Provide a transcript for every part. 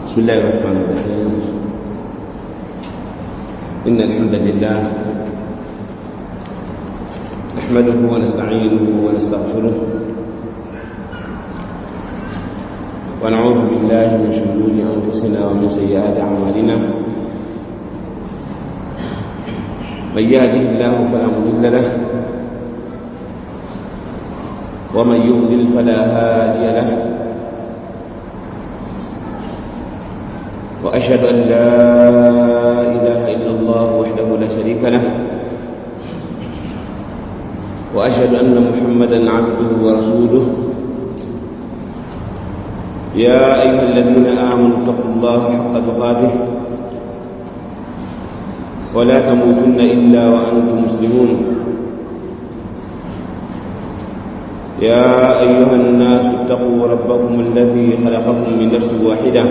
بسم الله الرحمن الرحيم. إن الحمد لله نحمده ونستعينه ونستغفره ونعوذ بالله من شرور أنفسنا ومن سيئات أعمالنا. من يهده الله فلا مضل له ومن يضلل فلا هادي له. وأشهد أن لا إله إلا الله وحده لا شريك له، وأشهد أن محمدا عبده ورسوله. يا أيها الذين آمنوا اتقوا الله حق تقاته ولا تموتن إلا وأنتم مسلمون. يا أيها الناس اتقوا ربكم الذي خلقكم من نفس واحدة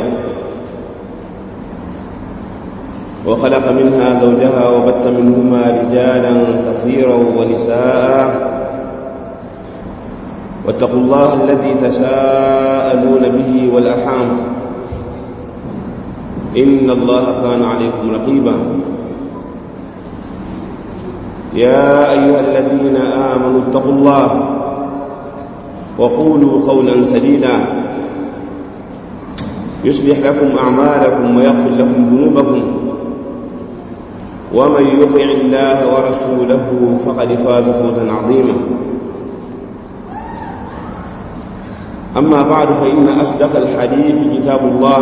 وخلق منها زوجها وبث منهما رجالا كثيرا ونساء. واتقوا الله الذي تساءلون به والأرحام إن الله كان عليكم رقيبا. يا أيها الذين آمنوا اتقوا الله وقولوا قولا سديدا يصلح لكم أعمالكم ويغفر لكم ذنوبكم، ومن يطع الله ورسوله فقد فاز فوزا عظيما. أما بعد، فإن أصدق الحديث كتاب الله،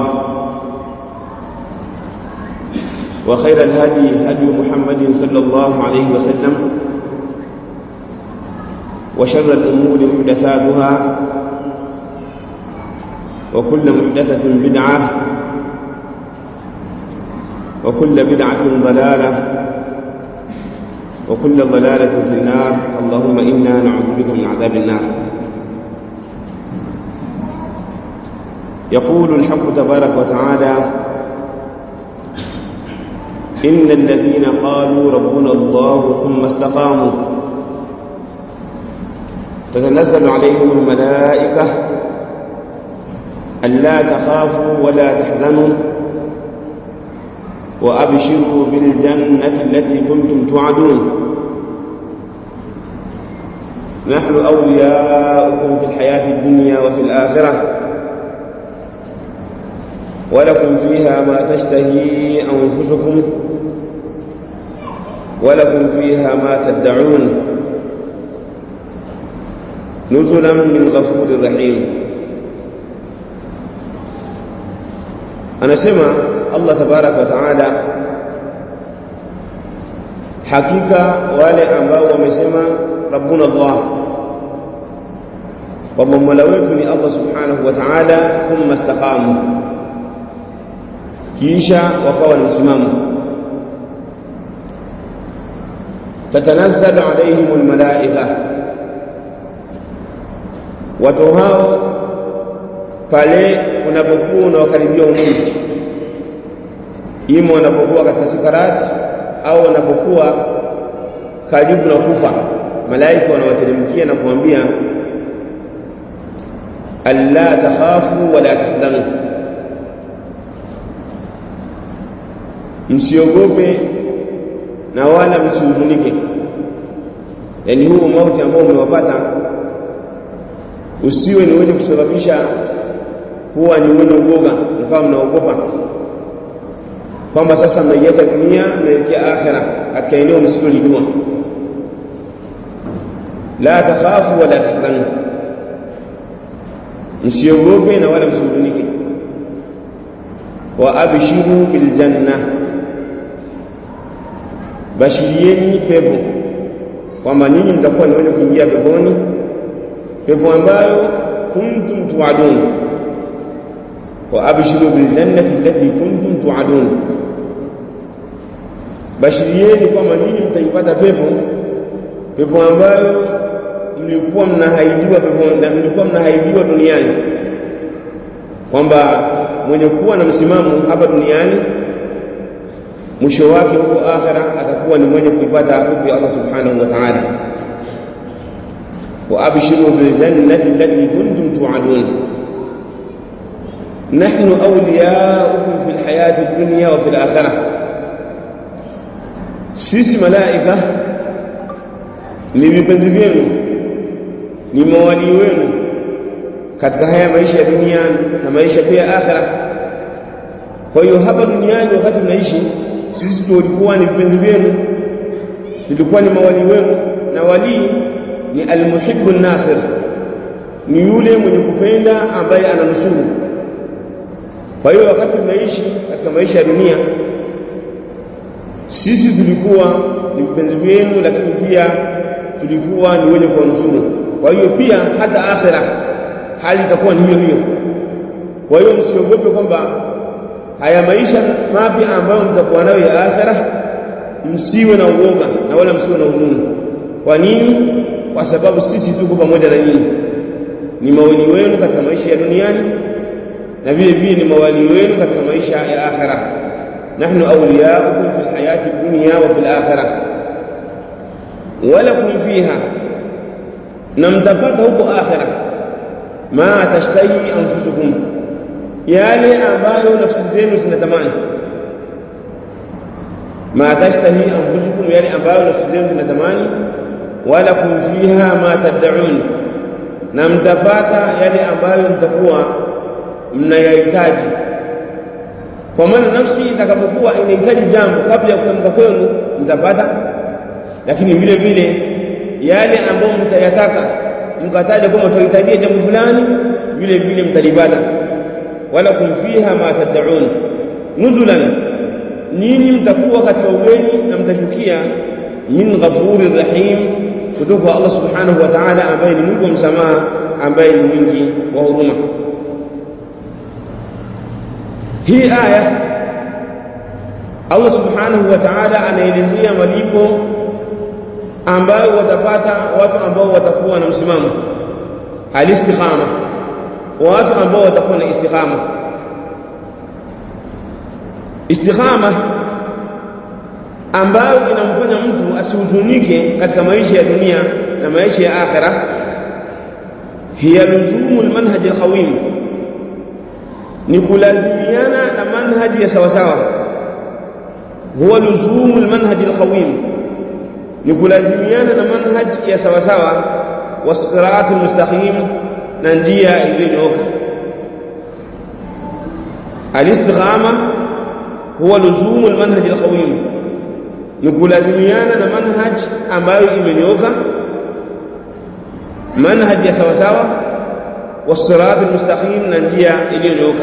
وخير الهدي هدي محمد صلى الله عليه وسلم، وشر الأمور محدثاتها، وكل محدثة بدعة، وكل بدعة ضلالة، وكل ضلالة في النار. اللهم إنا نعوذ بك من عذاب النار. يقول الحق تبارك وتعالى: إن الذين قالوا ربنا الله ثم استقاموا تتنزل عليهم الملائكة ألا تخافوا ولا تحزنوا وأبشروا بالجنة التي كنتم توعدون. نحن أولياؤكم في الحياة الدنيا وفي الآخرة، ولكم فيها ما تشتهي أنفسكم ولكم فيها ما تدعون، نزلا من غفور رحيم. anasema Allah tabaraka wa taala, hakika wale ambao wamesema rabbuna Allah, kwamba mola wetu ni Allah subhanahu wa ta'ala, thumma istaqamu, kisha wakawa na msimamo, tatanazzalu alayhim almalaika, watu hao pale unapokuwa unawakaribia umauti, ima unapokuwa katika sikarat au unapokuwa karibu na kufa, malaika wanawateremkia na kuambia alla takhafu wala tahzanu, msiogope na wala msihuzunike. Yani huo mauti ambao umewapata usiwe ni wenye kusababisha kuwa ni wenye uoga, mkawa mnaogopa kwamba sasa mnaiacha dunia mnaelekea akhera katika eneo msilolijua. La takhafu wala tahzanu, msiogope na wala msihuzunike. Wa abshiru bil janna, bashirieni pepo, kwamba ninyi mtakuwa ni wenye kuingia peponi, pepo ambayo kuntum tu'adun. Wa abshiru bil jannati allati kuntum tu'adun, bashirieni kwamba ninyi mtaipata pepo ambayo mlikuwa mnahaidiwa duniani, kwamba mwenye kuwa na msimamo hapa duniani mwisho wake huko akhera atakuwa ni mwenye kuipata pepo ya Allah subhanahu wa ta'ala. Wa abshiru bil jannati allati kuntum tu'adun, nahnu awliyaukum fil hayati dunya wa fil akhirah, sisi malaika ni vipenzi vyenu, ni mawali wenu katika haya maisha ya dunia na maisha pia akhirah. Kwa hiyo hapa duniani wakati tunaishi sisi tulikuwa ni vipenzi vyenu, tulikuwa ni mawali wenu, na wali ni almuhibbu an-nasir, ni yule mwenye kupenda ambaye ananusuru. Kwa hiyo wakati tunaishi katika maisha ya dunia sisi tulikuwa ni vipenzi vyenu, lakini pia tulikuwa ni wenye kuwanusuru. Kwa hiyo pia hata akhirah hali itakuwa ni hiyo hiyo. Kwa hiyo msiogope kwamba haya maisha mapya ambayo mtakuwa nayo ya akhirah msiwe na uoga na wala msiwe na huzuni. Kwa nini? Kwa sababu sisi tuko pamoja na nyinyi, ni mawali wenu katika maisha ya duniani na vile vile ni mawali wenu katika maisha ya akhirah. Nahnu awliyaukum fil hayati dunya wa fil akhirah wa lakum fiha, na mtapata huko akhirah ma tashtahi anfusukum, yale ambayo nafsi zenu zinatamani. Ma tashtahi anfusukum, yale ambayo nafsi zenu zinatamani. Wa lakum fiha ma tad'un, na mtapata yale ambayo mtakuwa mnayahitaji. Kwa maana nafsi itakapokuwa inahitaji jambo kabla ya kutamka kwenu mtapata, lakini vile vile yale ambayo mtayataka mkataja kwamba mtahitaji jambo fulani vile vile mtalipata. Wala kum fiha ma tad'un nuzulan, nini mtakuwa katika ugeni na mtashukia min ghafurir rahim, kutoka Allah subhanahu wa ta'ala ambaye ni Mungu msamaha, ambaye ni mwingi wa huruma. Hii aya Allah subhanahu wa ta'ala anaelezea malipo ambayo watapata watu ambao watakuwa na msimamo al-istiqama, watu ambao watakuwa na istiqama. Istiqama ambayo inamfanya mtu asihuzunike katika maisha ya dunia na maisha ya akhirah, hiya luzumul manhaj al-qawim, ni kulazimiana na manhaji ya sawa sawa. Huwa luzumul manhaj al-qawim, ni kulazimiana na manhaji ya sawa sawa, was-siratal mustaqim, na njia iliyonyooka. Al-istiqama huwa luzumul manhaj al-qawim, ni kulazimiana na manhaji ambayo imenyooka, manhaji ya sawa sawa, was-siratal mustaqim, na njia iliyonyooka.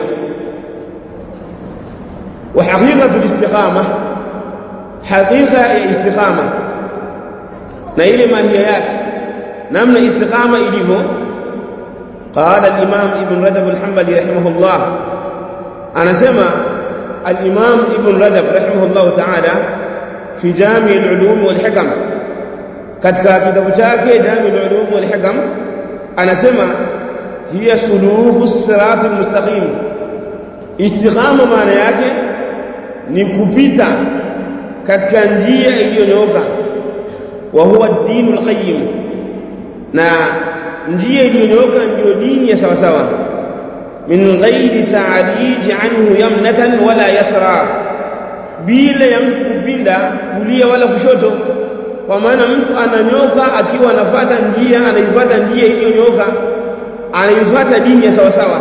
Wa haqiqatu al-istiqama, haqiqa ya istiqama na ile mahia yake, namna istiqama ilivyo. Qala al-imam ibn Rajab al-Hanbali rahimahullah, anasema al-imam ibn Rajab rahimahullah ta'ala fi Jami' al-Ulum wal-Hikam, katika kitabu chake Jami' al-Ulum wal-Hikam, anasema hiya suluku as-siratal mustaqim. Istiqama maana yake ni kupita katika njia iliyonyooka, wa huwa ad-din al-qayyim, na njia iliyonyooka ndio dini ya sawa sawa. Min ghairi ta'rij anhu yamnatan wala yasra, bila ya mtu kupinda kulia wala kushoto. Kwa maana mtu ananyoka akiwa anafuata njia, anaifuata njia iliyonyooka, anaifuata dini ya sawa sawa.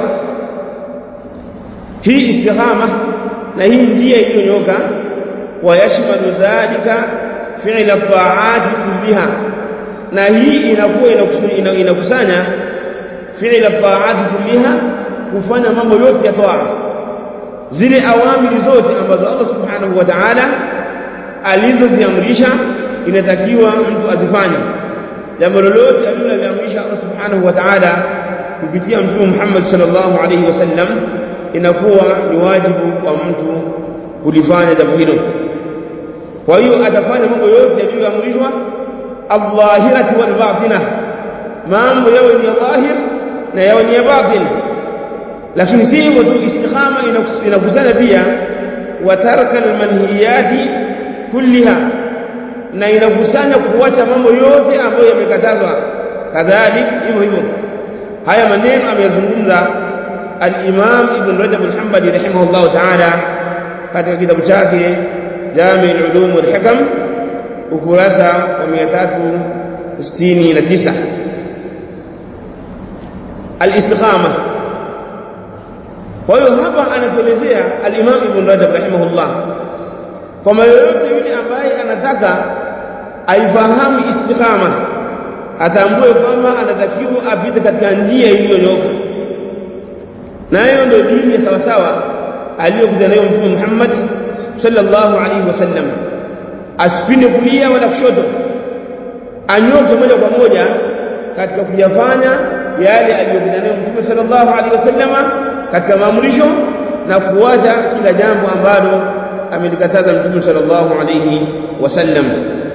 Hii istiqama na hii njia iliyonyooka, wa yashmalu dhalika fi'l at-ta'at kulliha, na hii inakuwa inakusanya fi'l at-ta'at kulliha, kufanya mambo yote ya toa, zile awamiri zote ambazo Allah subhanahu wa ta'ala alizoziamrisha inatakiwa mtu azifanye. Jambo lolote aliloliamrisha Allah subhanahu wa ta'ala kupitia Mtume Muhammad sallallahu alayhi wasallam, inakuwa ni wajibu kwa mtu kulifanya jambo hilo. Kwa hiyo atafanya mambo yote yaliyoamrishwa, al-dhahirati wal batina, mambo yawe ni dhahir na yawe ni batin. Lakini si hivyo tu, istiqama inakusanya pia wa tarka al-manhiyati kulliha, na inakusanya kuacha mambo yote ambayo yamekatazwa. Kadhalika hivyo hivyo, haya maneno ameyazungumza al-Imam Ibn Rajab al-Hanbali rahimahullah ta'ala katika kitabu chake Jami' al-Ulum wal-Hikam ukurasa wa 369. Al-istiqama. Kwa hiyo hapa anatuelezea al-Imam Ibn Rajab rahimahullah kwamba yoyote yule ambaye anataka aifahamu istiqama, atambue kwamba anatakiwa apite katika njia iliyonyooka, na hiyo ndio dini ya sawa sawa aliyokuja nayo Mtume Muhammad sallallahu alaihi wasallam. Asipinde kulia wala kushoto, anyoke moja kwa moja katika kuyafanya yale aliyokuja nayo Mtume sallallahu alaihi wasallam katika maamrisho, na kuacha kila jambo ambalo amelikataza Mtume sallallahu alaihi wasallam.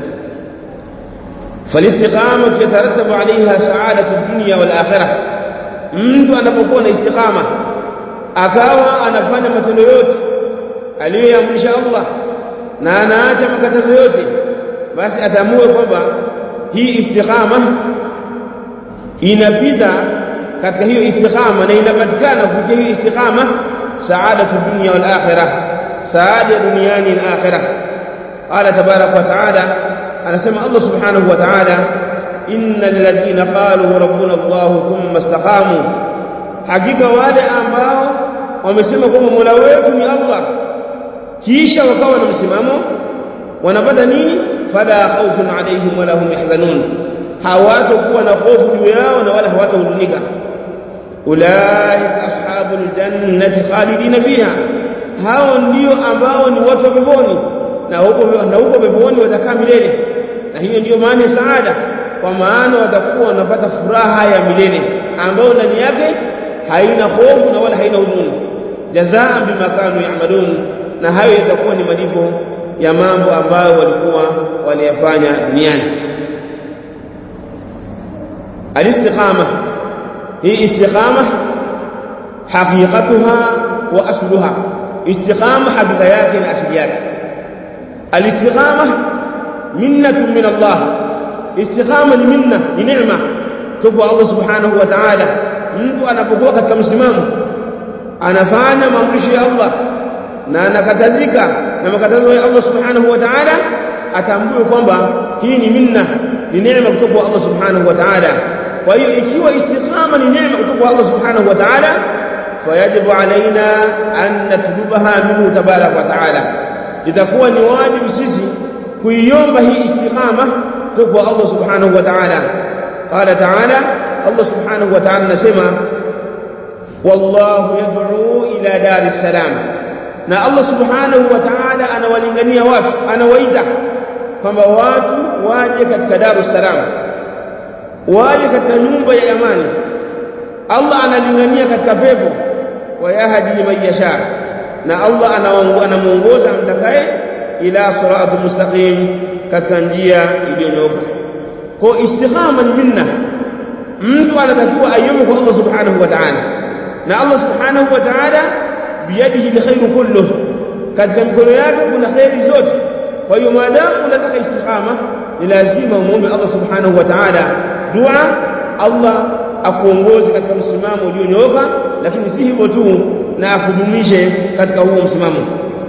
فالاستقامه يترتب عليها سعاده الدنيا والاخره. mtu anapokuwa na istiqama akawa anafanya matendo yote aliyoamrisha Allah na anaacha makatazo yote, basi atambue kwamba hii istiqama inapita katika hiyo istiqama na inapatikana kupitia hiyo istiqama saadatu dunya wal akhirah, saada duniani na akhirah. Qala tabarak wa taala, anasema Allah subhanahu wa ta'ala, innal ladhina qalu rabbuna Allah thumma istaqamu, hakika wale ambao wamesema kwamba Mola wetu ni Allah kisha wakawa na msimamo, wanapata nini? Fala khawfun alayhim wala hum yahzanun, hawatakuwa na hofu juu yao na wala hawatahuzunika. Ulaika ashabul jannati khalidina fiha, hao ndio ambao ni watu wa peponi, na huko peponi watakaa milele. Na hiyo ndio maana ya saada, kwa maana watakuwa wanapata furaha ya milele ambayo ndani yake haina hofu na wala haina huzuni. Jazaa bima kanu ya'malun, na hayo yatakuwa ni malipo ya mambo ambayo walikuwa waliyafanya duniani. Al-istiqama, hii istiqama haqiqatuha wa asluha. Istiqama hakika yake na asili yake. Al-istiqama minnatun min Allah, istiqama ni minna, ni neema kutoka Allah subhanahu wa ta'ala. Mtu anapokuwa katika msimamo anafanya maamrisho ya Allah na anakatazika na makatazo ya Allah subhanahu wa ta'ala, atambue kwamba hii ni minna, ni neema kutoka Allah subhanahu wa ta'ala. Kwa hiyo ikiwa istiqama ni neema kutoka Allah subhanahu wa ta'ala, fayajibu alaina an natlubaha minhu tabarak wa ta'ala, itakuwa ni wajibu sisi kuiomba hii istiqama kutoka Allah subhanahu wa ta'ala. Qala ta'ala, Allah subhanahu wa ta'ala anasema, wallahu yad'u ila daris salam, na Allah subhanahu wa ta'ala anawalingania watu, anawaita kwamba watu waje katika darus salam, waje katika nyumba ya amani. Allah analingania katika pepo, wa yahdi man yasha, na Allah anamuongoza mtakaye ila siratul mustaqim, katika njia iliyonyooka. Kwa istiqama ni minna, mtu anatakiwa ayumu kwa Allah subhanahu wa ta'ala, na Allah subhanahu wa ta'ala biyadihi alkhairu kulluh, katika mikono yake kuna khairi zote. Kwa hiyo maadamu unataka istiqama, ni lazima umuombe Allah subhanahu wa ta'ala dua, Allah akuongoze katika msimamo ulionyooka, lakini si hivyo tu, na akudumishe katika huo msimamo.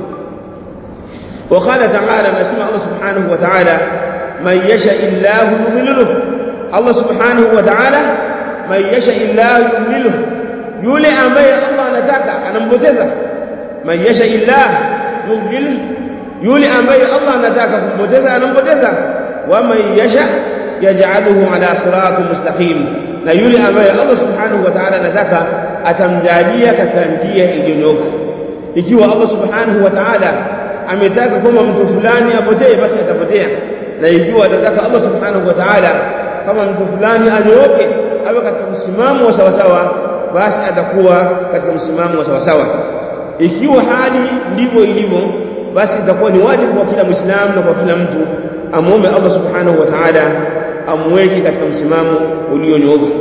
وقال تعالى، نسمع الله سبحانه وتعالى، من يشاء الله يضلله. الله سبحانه وتعالى من يشاء الله يضلله، yule ambaye Allah anataka anampoteza. Man yasha illah yudhil, yule ambaye Allah anataka kumpoteza anampoteza. Wa man yasha yaj'aluhu ala siratin mustaqim, na yule ambaye Allah subhanahu wa ta'ala anataka atamjalia katika njia iliyonyooka. Ikiwa Allah subhanahu wa ta'ala ametaka kwamba mtu fulani apotee, basi atapotea, na ikiwa atataka Allah subhanahu wa ta'ala kama mtu fulani anyooke awe katika msimamo wa sawa sawa, basi atakuwa katika msimamo wa sawa sawa. Ikiwa hali ndivyo ilivyo, basi itakuwa ni wajibu kwa kila Muislamu na kwa kila mtu amuombe Allah subhanahu wa ta'ala amweke katika msimamo ulionyooka.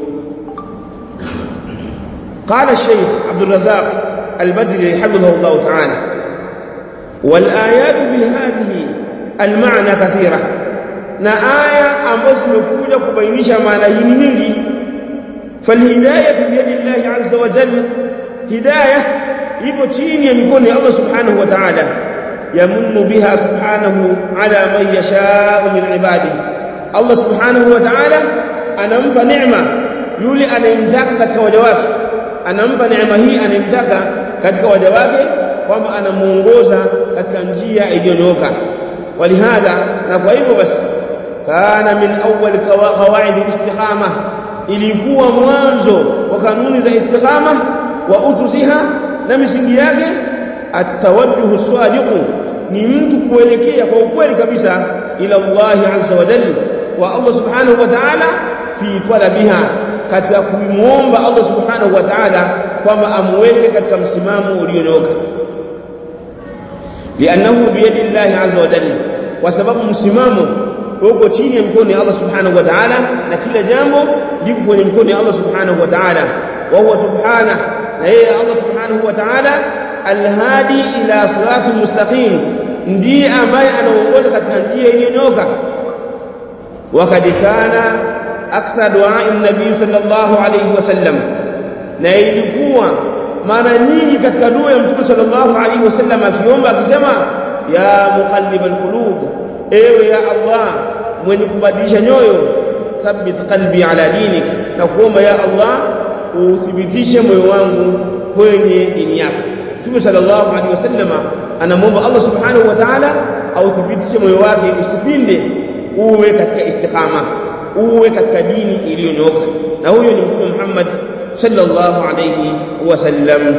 قال الشيخ عبد الرزاق البدري حفظه الله تعالى: والآيات بهذه المعنى كثيرة، na aya ambazo zimekuja kubainisha maana hii nyingi. فالهداية بيد الله عز وجل hidayah ipo chini ya mikono ya Allah subhanahu wa ta'ala yamunnu biha subhanahu ala man yasha'u min ibadihi Allah subhanahu wa ta'ala anampa neema yule anayemtaka katika waja wake anampa neema hii anayemtaka katika waja wake kwamba anamuongoza katika njia iliyonyooka walihadha na kwa hivyo basi kana min awwal qawaid al-istiqamah ilikuwa mwanzo wa kanuni za istiqama wa ususiha na misingi yake at-tawajjuh as-sadiq ni mtu kuelekea kwa ukweli kabisa ila Allah azza wa jalla wa Allah subhanahu wa ta'ala fi talabiha katika kumuomba Allah subhanahu wa ta'ala kwamba amweke katika msimamo ulionyooka li'annahu bi yadi Allah azza wa jalla kwa sababu msimamo uko chini ya mikono ya Allah subhanahu wa ta'ala na kila jambo liko kwenye mikono ya Allah subhanahu wa ta'ala wa huwa subhanahu na yeye Allah subhanahu wa ta'ala alhadi ila siratul mustaqim ndiye ambaye anaongoza katika njia iliyonyooka wakati kana akthar du'a an-nabii sallallahu alayhi wasallam na ilikuwa mara nyingi katika dua ya mtume sallallahu alayhi wasallam akiomba akisema ya muqallibal qulub ewe ya Allah mwenye kubadilisha nyoyo thabbit qalbi ala dinik na kuomba ya Allah uthibitishe moyo wangu kwenye dini yako mtume sallallahu alayhi wasallam anamwomba Allah subhanahu wa ta'ala authibitishe moyo wake usipinde uwe katika istiqama uwe katika dini iliyonyooka na huyo ni mtume Muhammad sallallahu alayhi wasallam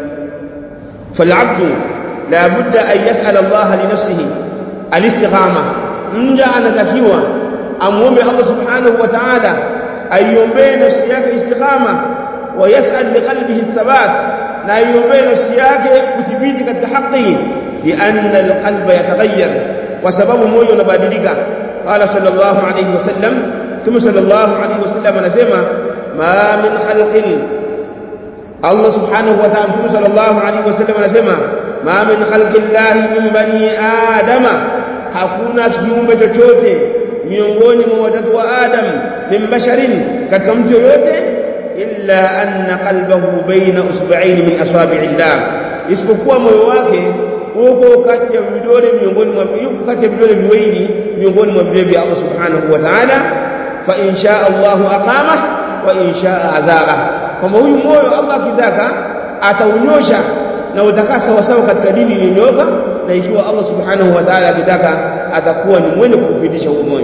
fal'abdu la budda an yas'ala Allah li nafsihi al-istiqama mja anatakiwa amuombe Allah subhanahu wa ta'ala aiombee nafsi yake istiqama wa yas'al li qalbihi thabat na aiombee nafsi yake kuthibiti katika haki lianna al-qalba yataghayyar kwa sababu moyo unabadilika qala sallallahu alayhi wasallam thumma sallallahu alayhi wasallam anasema ma min khalqin Allah subhanahu wa ta'ala thumma sallallahu alayhi wasallam anasema ma min khalqillahi min bani adama hakuna kiumbe chochote miongoni mwa watoto wa Adam min basharin katika mtu yote illa anna qalbahu baina usba'ain min asabi'illah isipokuwa moyo wake uko kati ya vidole miongoni mwa kati ya vidole viwili miongoni mwa vidole vya Allah subhanahu wa ta'ala fa in shaa Allahu aqama wa in shaa azara kama huyu moyo Allah akitaka ataunyosha na utakaa sawa sawa katika dini iliyonyooka na ikiwa Allah subhanahu wa ta'ala akitaka atakuwa ni mwenye kuupindisha huo moyo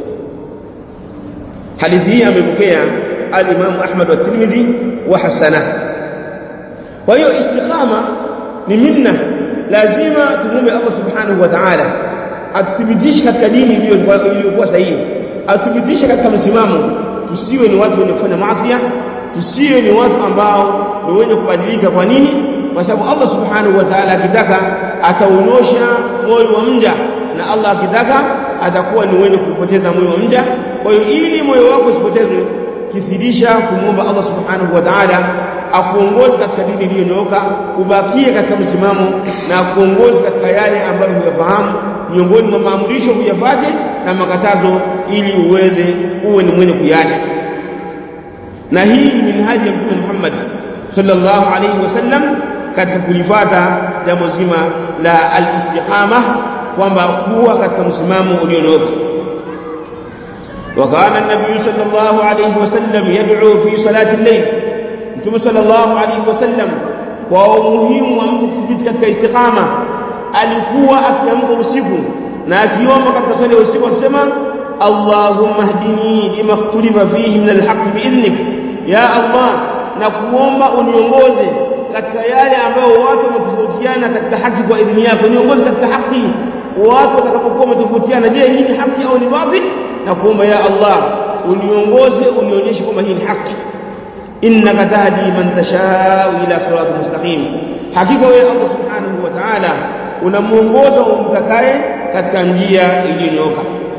hadithi hii amepokea al-Imam Ahmad wa Tirmidhi wa hasana kwa hiyo istiqama ni minna lazima tumuombe Allah subhanahu wa ta'ala atuthibitishe katika dini iliyokuwa sahihi atuthibitishe katika msimamo tusiwe ni watu wenye kufanya maasi tusiwe ni watu ambao ni wenye kubadilika kwa nini kwa sababu Allah subhanahu wa ta'ala akitaka ataunyosha moyo wa mja na Allah akitaka atakuwa ni wenye kupoteza moyo wa mja kwa hiyo ili moyo wako usipotezwe kizidisha kumuomba Allah subhanahu wa ta'ala akuongoze katika dini iliyonyooka ubakie katika msimamo na kuongoze katika yale ambayo huyafahamu miongoni mwa maamrisho kuyafuate na makatazo ili uwe ni mwenye kuyacha na hii ni minhaji ya Mtume Muhammad sallallahu alayhi wasallam katika kulifuata jambo zima la al-istiqama kwamba kuwa katika msimamo ulionyooka وكان النبي صلى الله عليه وسلم يدعو في صلاة الليل Mtume sallallahu alayhi wasallam kwa umuhimu wa mtu kuthibiti katika istiqama alikuwa akiamka usiku na akiomba katika swala ya usiku akisema Allahumma hdini lima ikhtalifa fihi min alhaq bi'idhnik ya Allah na kuomba uniongoze katika yale ambayo watu wametofautiana katika haki kwa idhini yako niongoze katika haki watu watakapokuwa wametofautiana je hii ni haki au ni batil na kuomba ya Allah uniongoze unionyeshe kama hii ni haki innaka tahdi man tashaa ila siratal mustaqim hakika wewe Allah subhanahu wa ta'ala unamuongoza umtakaye katika njia iliyonyooka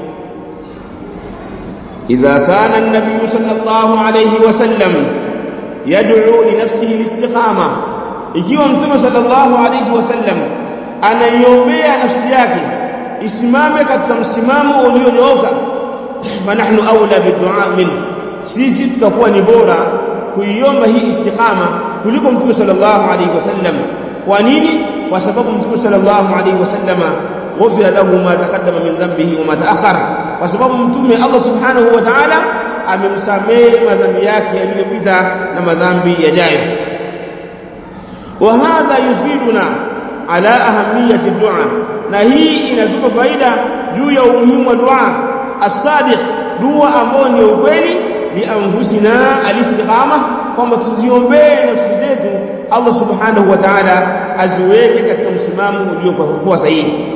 idha kana an-nabiy sallallahu alayhi wasallam yad'u li nafsihi al-istiqama ikiwa mtume sallallahu alayhi wasallam anaiombea nafsi yake isimame katika msimamo ulionyooka fanahnu aula bidua min sisi tutakuwa ni bora kuiomba hii istiqama kuliko Mtume sallallahu alaihi wasallam. Kwa nini? Kwa sababu Mtume sallallahu alaihi wasallam ghufira lahu ma taqaddama min dhanbihi wa ma ta'akhkhara, kwa sababu Mtume Allah subhanahu wa ta'ala amemsamehe madhambi yake yaliyopita na madhambi yajayo. Wa hadha yufiduna ala ahamiyati ad-du'a, na hii inatupa faida juu ya umuhimu wa dua as-sadiq, dua ambayo ni ukweli, li anfusina al-istiqama, kwamba tuziombee nafsi zetu Allah subhanahu wa ta'ala aziweke katika msimamo uliokuwa sahihi,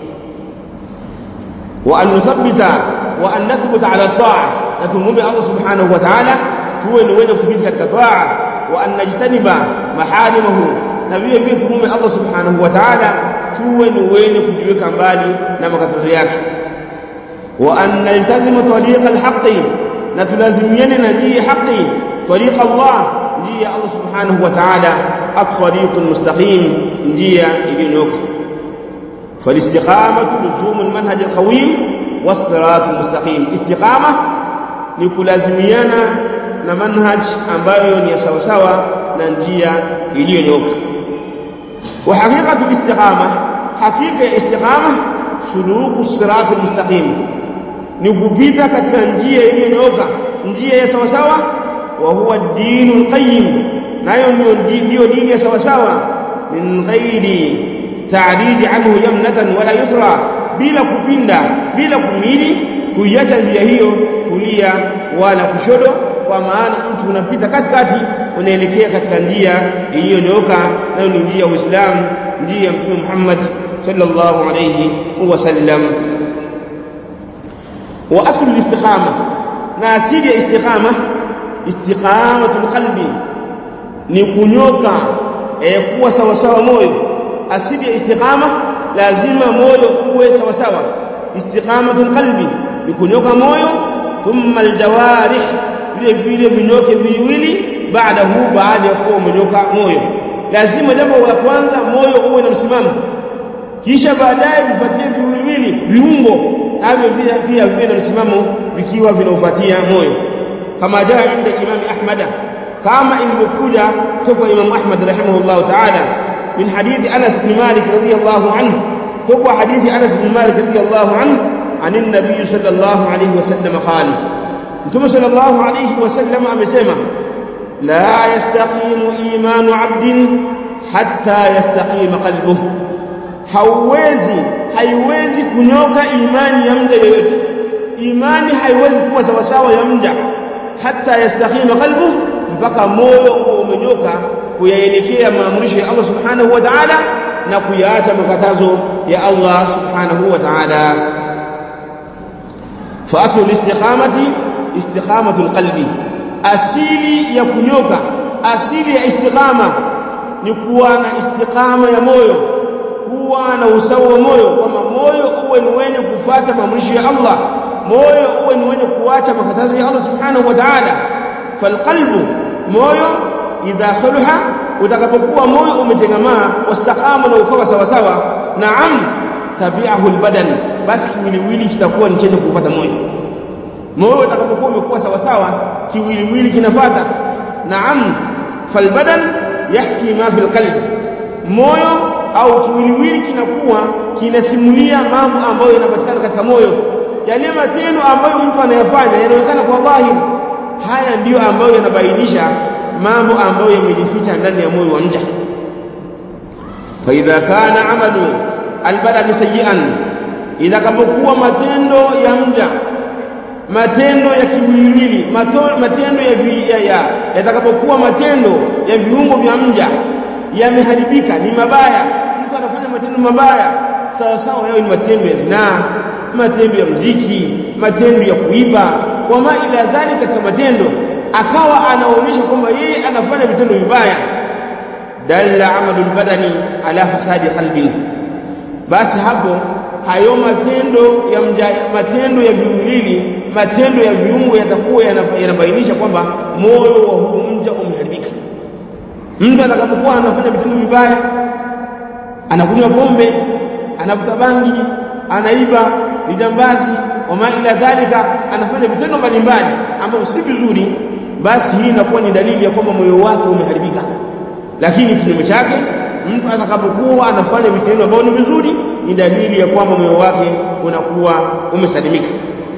wa an nuthabbita wa an nathbuta ala at-ta'a, na tumwombe Allah subhanahu wa ta'ala tuwe ni wenye kuthibiti katika taa, wa an najtaniba maharimahu, na vile vile tumwombe Allah subhanahu wa ta'ala tuwe ni wenye kujiweka mbali na makatazo yake, wa an naltazima tariqa al-haqqi, na tulazimiane na njia haki, tariqa Allah, njia Allah subhanahu wa ta'ala, at-tariqul mustaqim, njia iliyonyooka. فالاستقامة لزوم المنهج القويم والصراط المستقيم. استقامة ni kulazimiana na manhaj ambayo ni sawa sawa na njia iliyonyooka. Wa haqiqatu istiqama, hakika istiqama suluku sirat almustaqim, ni kupita katika njia iliyonyooka, njia ya sawa sawa. Wa huwa ad-dinul qayyim, nayo ndio dini ya sawa sawa, min ghairi ta'rij anhu yamnatan wala yusra, bila kupinda, bila kumili kuiacha njia hiyo kulia wala kushoto, kwa maana mtu unapita katikati unaelekea katika njia iliyonyooka, nayo ni njia ya Uislamu, njia ya Mtume Muhammad sallallahu alayhi wasallam. Wa aslu al-istiqama, na asili ya istiqama, istiqamatul qalbi, ni kunyoka kuwa sawa sawa moyo. Asili ya istiqama, lazima moyo uwe sawa sawa. Istiqamatul qalbi ni kunyoka moyo, thumma aljawarih, vile vile vinyoke viwili baadahu, baada ya kuwa umenyoka moyo. Lazima jambo la kwanza moyo uwe na msimamo, kisha baadaye vifuatie viwili viungo navyo pia viwe na msimamo vikiwa vinaufuatia moyo, kama jaa inda Imam Ahmad, kama ilivyokuja kutoka Imam Ahmad rahimahullah ta'ala, min hadithi Anas bin Malik radiyallahu anhu, kutoka hadithi Anas bin Malik radiyallahu anhu عن النبي صلى الله عليه وسلم قال: انتم صلى الله عليه وسلم amesema لا يستقيم إيمان عبد حتى يستقيم قلبه, haiwezi kunyoka imani ya mja yoyote, imani haiwezi kuwa sawa sawa ya mja hatta yastaqima qalbuhu, mpaka moyo umenyoka kuyaelekea maamrisho ya Allah subhanahu wa ta'ala na kuyaacha makatazo ya Allah subhanahu wa ta'ala. فأصل الاستقامة استقامة القلب, asili ya kunyoka, asili ya istiqama ni kuwa na istiqama ya moyo, kuwa na usawa wa moyo, kwamba moyo uwe ni wenye kufuata maamrisho ya Allah, moyo uwe ni wenye kuacha makatazo ya Allah subhanahu wa ta'ala. Falqalbu, moyo, idha saluha, utakapokuwa moyo umetengamaa, wastaqama na ukawa sawa sawa, naam, tabi'ahu albadan, basi kiwiliwili kitakuwa ni chenye kufuata moyo. Moyo utakapokuwa umekuwa sawa sawa, kiwiliwili kinafuata. Naam, falbadan yahki ma fil qalbi, moyo au kiwiliwili kinakuwa kinasimulia mambo ambayo yanapatikana katika moyo, yale matendo ambayo mtu anayafanya yanaonekana kwa dhahiri. Haya ndiyo ambayo yanabainisha mambo ambayo yamejificha ndani ya moyo wa mja. Fa idha kana amalu albadani sayyi'an, itakapokuwa matendo ya mja, matendo ya kiwiliwili, matendo yatakapokuwa matendo ya viungo vya mja yameharibika, ni mabaya, mtu anafanya matendo mabaya, sawa sawa yao ni matendo ya zinaa, matendo ya mziki, matendo ya kuiba, wama ila dhalika, katika matendo akawa anaonyesha kwamba yeye anafanya vitendo vibaya, dalla amalu albadani ala fasadi qalbi, basi hapo hayo matendo ya mja, matendo ya viwiliwili, matendo ya viungo yatakuwa yanabainisha kwamba moyo wa huyo mja umeharibika. Mtu atakapokuwa anafanya vitendo vibaya, anakunywa pombe, anavuta bangi, anaiba, ni jambazi, wama ila dhalika, anafanya vitendo mbalimbali ambavyo si vizuri, basi hii inakuwa ni dalili ya kwamba moyo wake umeharibika. Lakini kinyume chake, mtu atakapokuwa anafanya vitendo ambavyo ni vizuri, ni dalili ya kwamba moyo wake unakuwa umesalimika.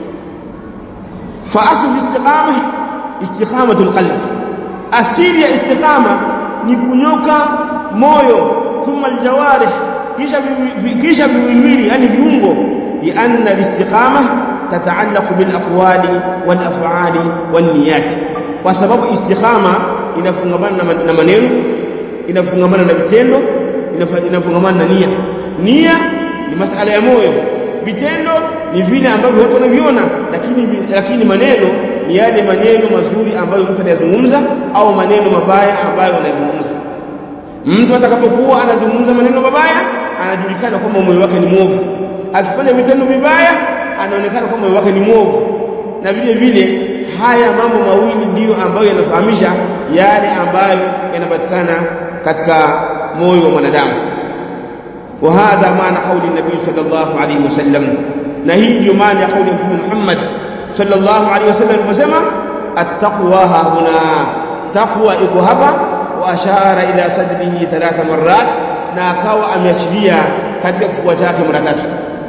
Fa aslu istiqama istiqamatul qalb, asili ya istiqama ni kunyoka moyo, thumma aljawarih, kisha viwili yani viungo, li anna alistiqama tataallaqu bil aqwali wal af'ali wan niyat, kwa sababu istiqama inafungamana na maneno, inafungamana na vitendo, inafungamana na nia. Nia ni masala ya moyo, vitendo ni vile ambavyo watu wanaviona, lakini maneno ni yale maneno mazuri ambayo mtu anayazungumza au maneno mabaya ambayo anayazungumza. Mtu atakapokuwa anazungumza maneno mabaya, anajulikana kwamba moyo wake ni mwovu. Akifanya vitendo vibaya, anaonekana kwamba moyo wake ni mwovu. Na vile vile haya mambo mawili ndiyo ambayo yanafahamisha yale ambayo yanapatikana katika moyo wa mwanadamu. Wa hadha maana kauli nabii sallallahu alayhi wasallam, na hii ndio maana ya kauli ya Mtume Muhammad sallallahu alayhi wasallam kusema at-taqwa huna, taqwa iko hapa. Wa ashara ila sadrihi 3 marrat, na akawa ameashiria katika kifua chake mara 3.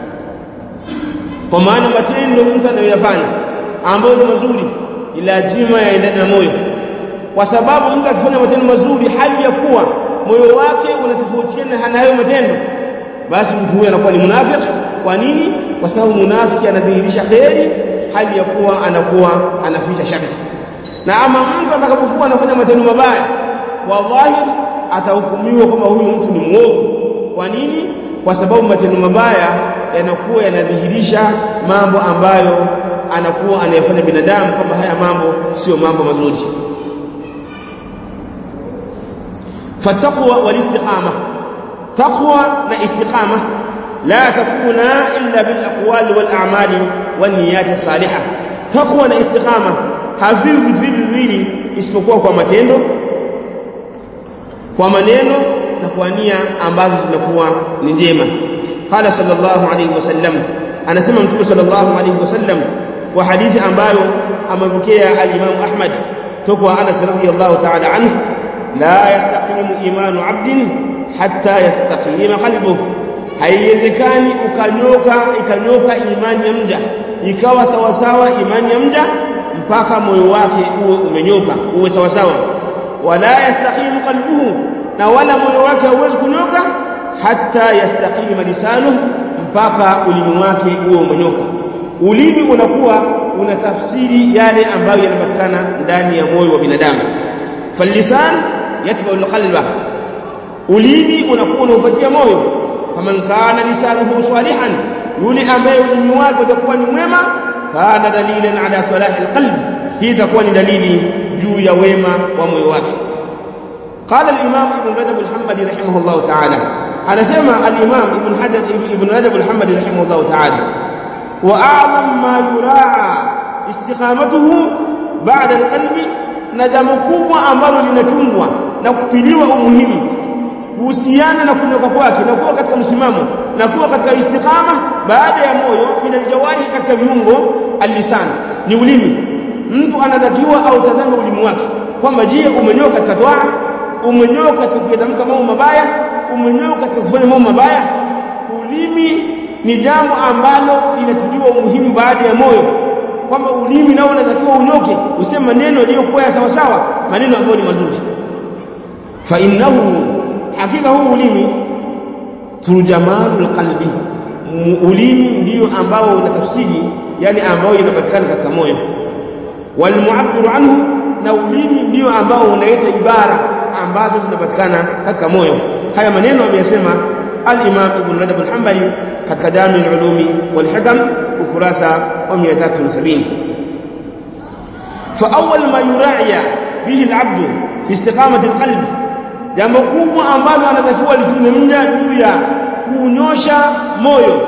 Kwa maana matendo mtu anayoyafanya ambayo ni mazuri ni lazima yaendane na moyo, kwa sababu mtu akifanya matendo mazuri hali ya kuwa moyo wake unatofautiana na hayo matendo, basi mtu huyo anakuwa ni munafiki. Kwa nini? Kwa sababu munafiki anadhihirisha khairi hali ya kuwa anakuwa anaficha shari. Na ama mtu atakapokuwa anafanya matendo mabaya, wallahi atahukumiwa kama huyu mtu ni muovu. Kwa nini? Kwa sababu matendo mabaya yanakuwa yanadhihirisha mambo ambayo anakuwa anayafanya binadamu kwamba haya mambo sio mambo mazuri. Fataqwa wal istiqama, taqwa na istiqama la takuna illa bil aqwali wal a'mali wan niyat salihah. Taqwa na istiqama haviwi vitu viwili isipokuwa kwa matendo, kwa maneno na kwa nia ambazo zinakuwa ni njema. Qala sallallahu alayhi wasallam, anasema Mtume sallallahu alayhi wasallam wa hadithi ambayo amepokea al-Imam Ahmad toka Anas radhiyallahu ta'ala anhu, la yastaqimu imanu 'abdin hatta yastaqima qalbuhu, haiwezekani ikanyoka imani ya mja ikawa sawa sawa imani ya mja mpaka moyo wake uwe umenyoka, uwe sawa sawa. Wala yastaqimu qalbuhu, na wala moyo wake hauwezi kunyoka hatta yastaqima lisanuhu, mpaka ulimi wake uwe umenyoka. Ulimi unakuwa unatafsiri yale ambayo yanapatikana ndani ya moyo wa binadamu. Falisan yatba'u alqalba, ulimi unakuwa unafuatia moyo. Faman kana lisanuhu salihan, yule ambaye ulimi wake utakuwa ni mwema, kana dalilan ala salahi alqalb, hii itakuwa ni dalili juu ya wema wa moyo wake. قال الإمام ابن رجب الحنبلي رحمه الله تعالى، أنا سمع الإمام ابن رجب الحنبلي رحمه الله تعالى: وأعظم ما يراعى استقامته بعد القلب، ندم kubwa ambalo linachungwa na kutiliwa umuhimu kuhusiana na kunyoka kwake na kuwa katika msimamo na kuwa katika istiqama baada ya moyo, bila jawari katika viungo, al-lisan ni ulimi. Mtu anatakiwa au tazame ulimi wake kwamba je, umenyoka katika toa, umenyoka katika kutamka mambo mabaya, umenyoka katika kufanya mambo mabaya. Ulimi ni jambo ambalo linatiliwa umuhimu baada ya moyo, kwamba ulimi nao unatakiwa unyoke, useme maneno yaliyokuwa sawa sawa, maneno ambayo ni mazuri. Fa innahu, hakika huu ulimi, turjamanul qalbi, ulimi ndio ambao unatafsiri yale ambayo yanapatikana katika moyo. Wal mu'abbiru anhu, na ulimi ndio ambao unaleta ibara ambazo zinapatikana katika moyo. Haya maneno ameyasema al-Imam Ibn Rajab al-Hanbali katika Jami' al-Ulumi wal Hikam ukurasa wa 370. Fa awwal ma yura'a bihi al-'abd fi istiqamati al-qalb, jambo kubwa ambalo anatakiwa lifanye mja juu ya kunyosha moyo,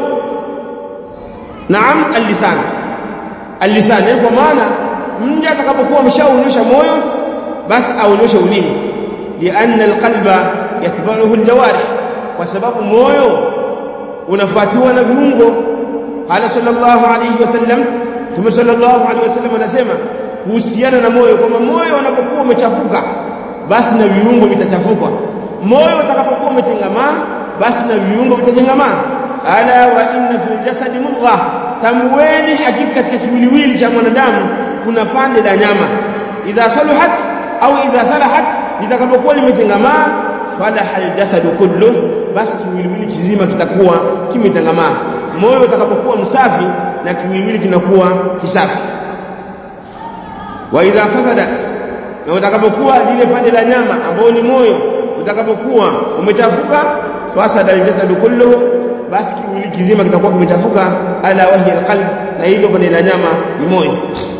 naam, al-lisan. Al-lisan, kwa maana mja atakapokuwa ameshaunyosha moyo, basi aunyoshe ulimi, lianna alqalba yatba'uhu aljawarih, kwa sababu moyo unafuatiwa na viungo. Qala sallallahu alayhi wasallam, Mtume sallallahu alayhi wasallam anasema kuhusiana na moyo kwamba moyo unapokuwa umechafuka, basi na viungo vitachafuka. Moyo utakapokuwa umetengamaa, basi na viungo vitatengamaa. Ala wa inna fil jasadi mudghah, tamweni hakika katika kiwiliwili cha mwanadamu kuna pande la nyama. Idha saluhat au idha salahat, litakapokuwa limetengamaa, falaha aljasadu kullu, basi kiwiliwili kizima kitakuwa kimetengamaa. Moyo utakapokuwa msafi na kiwiliwili kinakuwa kisafi. Wa idha fasadat, na utakapokuwa lile pande la nyama ambao ni moyo utakapokuwa umechafuka, fasada aljasadu kullu, basi kiwiliwili kizima kitakuwa kimechafuka. Ala wahi alqalb, na hilo pande la nyama ni moyo.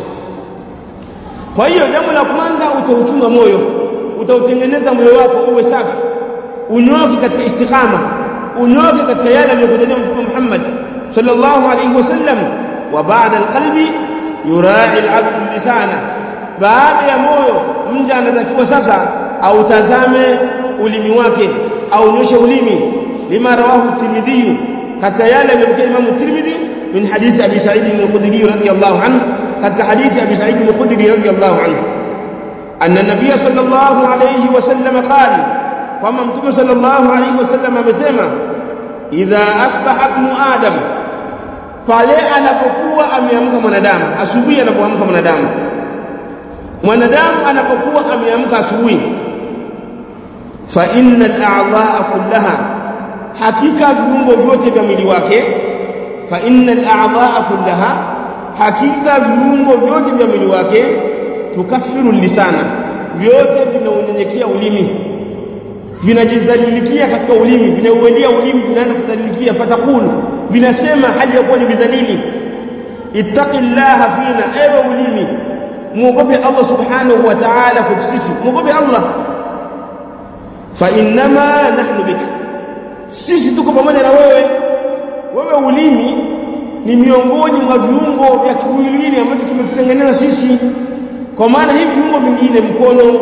Kwa hiyo jambo la kwanza, utauchunga moyo, utautengeneza moyo wako uwe safi, unyoke katika istiqama, unyoke katika yale aliyokuja Mtume Muhammad sallallahu alayhi wasallam. Wa ba'da alqalbi yura'i al'abd lisana, baada ya moyo mja anatakiwa sasa autazame ulimi wake, au nyoshe ulimi. Lima rawahu Tirmidhi, katika yale aliyokuja Imam Tirmidhi min hadithi Abi Sa'id al-Khudri radiyallahu anhu, katika hadithi Abi Sa'id al-Khudri radiyallahu anhu anna an-nabiy sallallahu alayhi wasallam qala, kama Mtume sallallahu alayhi wasallam amesema, idha asbaha ibn adam, pale anapokuwa ameamka mwanadamu, asubuhi anapoamka mwanadamu anapokuwa ameamka asubuhi, fa innal a'dha'a kullaha, hakika viungo vyote vya mwili wake, fa innal a'dha'a kullaha, hakika viungo vyote vya mwili wake, tukaffiru lisana, vyote vinaunyenyekea ulimi, vinajidhalilikia katika ulimi, vinauendea ulimi, vinaanza kudhalilikia. Fatakulu, vinasema hali ya kuwa ni bidhalili, ittaqillaha fina, ewe ulimi muogope Allah subhanahu wa ta'ala kwa sisi, muogope Allah. Fa innama nahnu bika, sisi tuko pamoja na wewe. Wewe ulimi ni miongoni mwa viungo vya kiwiliwili ambavyo kimetutengeneza sisi, kwa maana hivi viungo vingine, mkono,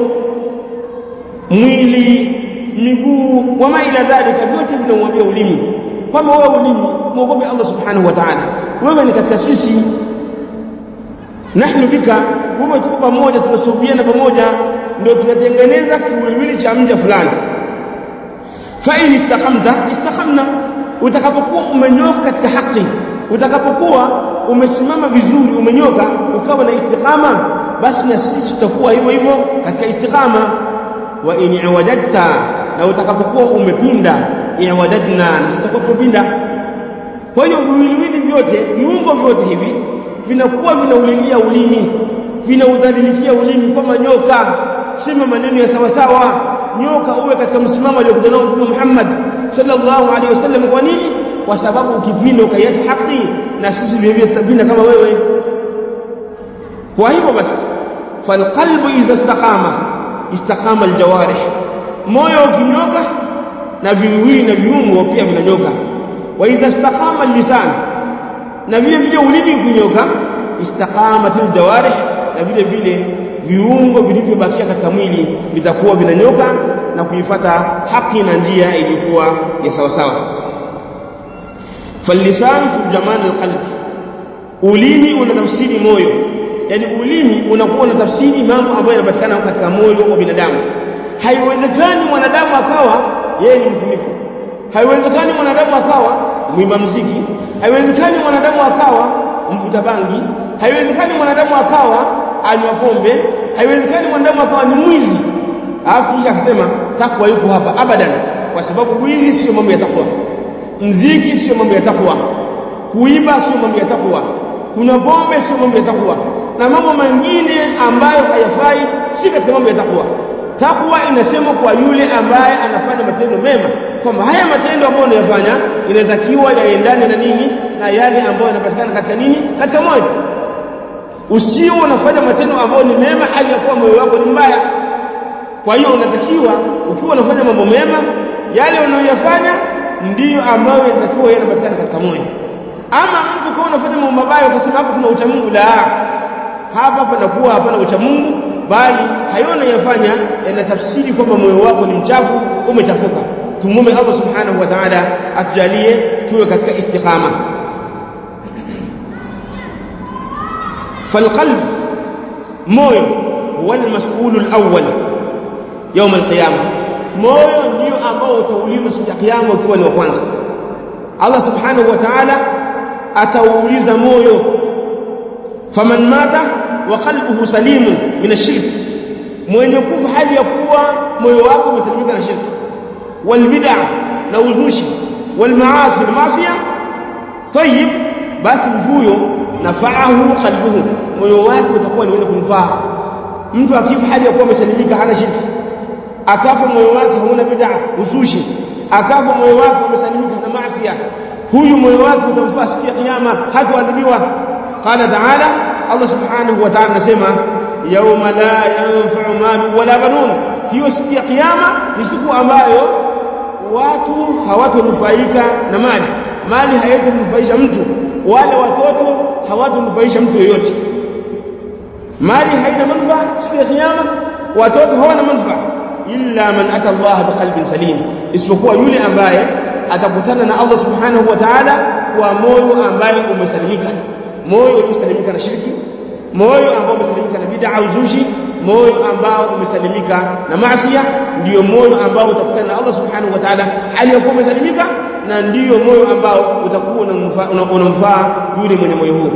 mwili, miguu, wama ila dhalika, vyote vinamwambia ulimi kwamba wewe ulimi muogope Allah subhanahu wa ta'ala, wewe ni katika sisi. Nahnu bika, wewe tuko pamoja, tunasubiana pamoja, ndio tunatengeneza kiwiliwili cha mja fulani. Fa in istaqamna, utakapokuwa umenyoka katika haki, utakapokuwa umesimama vizuri, umenyoka ukawa na istiqama, basi na sisi tutakuwa hivyo hivyo katika istiqama. Wa in iwajadta, na utakapokuwa umepinda, iwajadna, na sisi tutakuwa tumepinda. Kwa hiyo viwiliwili vyote, viungo vyote hivi vinakuwa vinaulilia ulimi, vinaudhalilikia ulimi kama nyoka. Sema maneno ya sawa sawa, nyoka uwe katika msimamo aliokuja nao Mtume Muhammad sallallahu alaihi wasallam. Kwa nini? Kwa sababu ukipinda ukaiacha haki, na sisi vile vile tutapinda kama wewe. Kwa hivyo basi, falqalbu idha istaqama aljawarih, moyo ukinyoka na viwili na viungo pia vinanyoka. Wa idha istaqama lisan, na vile vile ulimi ukinyoka, istaqamatil jawarih, na vile vile viungo vilivyobakia katika mwili vitakuwa vinanyoka na kuifuata haki na njia ilikuwa ya sawa sawa. Falisan turjaman alqalb, ulimi una tafsiri moyo, yani ulimi unakuwa na tafsiri mambo ambayo yanapatikana katika moyo wa binadamu. Haiwezekani mwanadamu akawa yeye ni mzinifu, haiwezekani mwanadamu akawa mwimba muziki, haiwezekani mwanadamu akawa mvuta bangi, haiwezekani mwanadamu akawa anywa pombe, haiwezekani mwanadamu akawa ni mwizi alafu kisha akasema takwa yuko hapa. Abadan, kwa sababu wizi sio mambo ya takwa, muziki sio mambo ya takwa, kuiba sio mambo ya takwa, kuna pombe sio mambo ya takwa, na mambo mengine ambayo hayafai si katika mambo ya takwa. Takwa inasema kwa yule ambaye anafanya matendo mema, kwamba haya matendo ambayo anayofanya inatakiwa yaendane na nini, na yale ambayo yanapatikana katika nini, katika moyo. Usio unafanya matendo ambayo ni mema hali ya kuwa moyo wako ni mbaya. Kwa hiyo unatakiwa ukiwa unafanya mambo mema, yale unayofanya ndiyo ambayo yanatakiwa yanapatikana katika moyo. Ama mtu kama unafanya mambo mabaya ukasema hapo kuna ucha Mungu, la, hapa panakuwa hapana ucha Mungu, bali hayo unayofanya yanatafsiri kwamba moyo wako ni mchafu, umechafuka. Tumuombe Allah subhanahu wa ta'ala atujalie tuwe katika istiqama. falqalb, moyo huwa al-mas'ul al-awwal, يوم القيامة. moyo ndio ambao utaulizwa siku ya kiyama ukiwa ni wa kwanza. Allah subhanahu wa ta'ala atauliza moyo, faman mata wa qalbuhu salimun min ash-shirk, mwenye kufa hali ya kuwa moyo wake umesalimika na shirki, wal bid'ah na uzushi, wal maasi na maasiya, tayyib, basi huyo nafa'ahu qalbuhu, moyo wake utakuwa ni wenye kumfaa. Mtu akifa hali ya kuwa amesalimika hana shirki, akafa moyo wake hauna bid'ah uzushi, akafa moyo wake umesalimika na maasiya, huyu moyo wake utamfaa siku ya kiyama, hataadhibiwa. Qala ta'ala, Allah subhanahu wa ta'ala anasema yawma la yanfa'u malu wala banun, hiyo siku ya kiyama ni siku ambayo watu hawatanufaika na mali, mali haitanufaisha mtu, wala watoto hawatanufaisha mtu yoyote. Mali haina manufaa siku ya kiyama, watoto hawana manufaa, illa man ata Allah biqalbin salim, isipokuwa yule ambaye atakutana na Allah subhanahu wa ta'ala kwa moyo ambaye umesalimika, moyo umesalimika na shirki, moyo ambao umesalimika na bid'a uzushi, moyo ambao umesalimika na maasiya, ndio moyo ambao utakutana na Allah subhanahu wa ta'ala hali yakuwa umesalimika, na ndio moyo ambao utakuwa unamfaa yule mwenye moyo huo.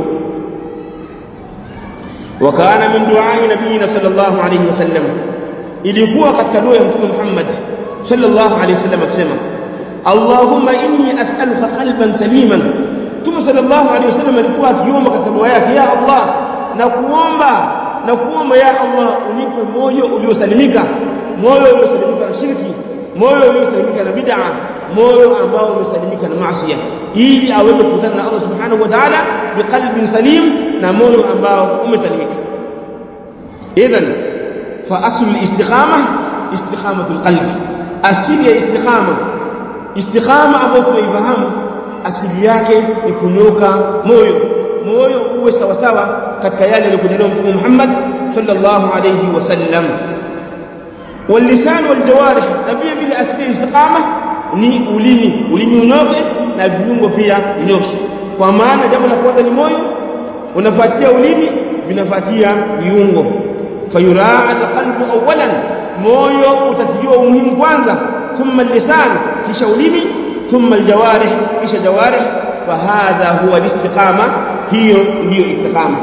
Wakana min du'ai nabiyina sallallahu alayhi wasallam, ilikuwa katika dua ya Mtume Muhammad sallallahu alayhi wasallam akisema Allahumma inni as'aluka qalban saliman. Mtume sallallahu alayhi wasallam alikuwa akiomba katika dua yake, ya Allah, na kuomba ya Allah unipe moyo uliosalimika, moyo uliosalimika na shirki, moyo uliosalimika na bid'a, moyo ambao umesalimika na maasiya, ili aweze kukutana na Allah subhanahu wa ta'ala biqalbin salim, na moyo ambao umesalimika. Idhan fa aslu al-istiqamah istiqamatul qalbi, asili ya istiqama ambayo tunaifahamu asili yake ni kunyoka moyo uwe sawa sawa katika yale aliyokuja Mtume Muhammad sallallahu alayhi wasallam. Wal lisan wal jawarih, na pia asili istiqama ni ulimi unyoke na viungo pia vinyoke, kwa maana jambo la kwanza ni moyo, unafuatia ulimi, vinafuatia viungo. Fayuraa alqalbu awwalan, moyo utatiliwa umuhimu kwanza, thumma lisan, kisha ulimi, thumma aljawarih, kisha jawarih. Fahadha huwa alistiqama, hiyo ndio istiqama.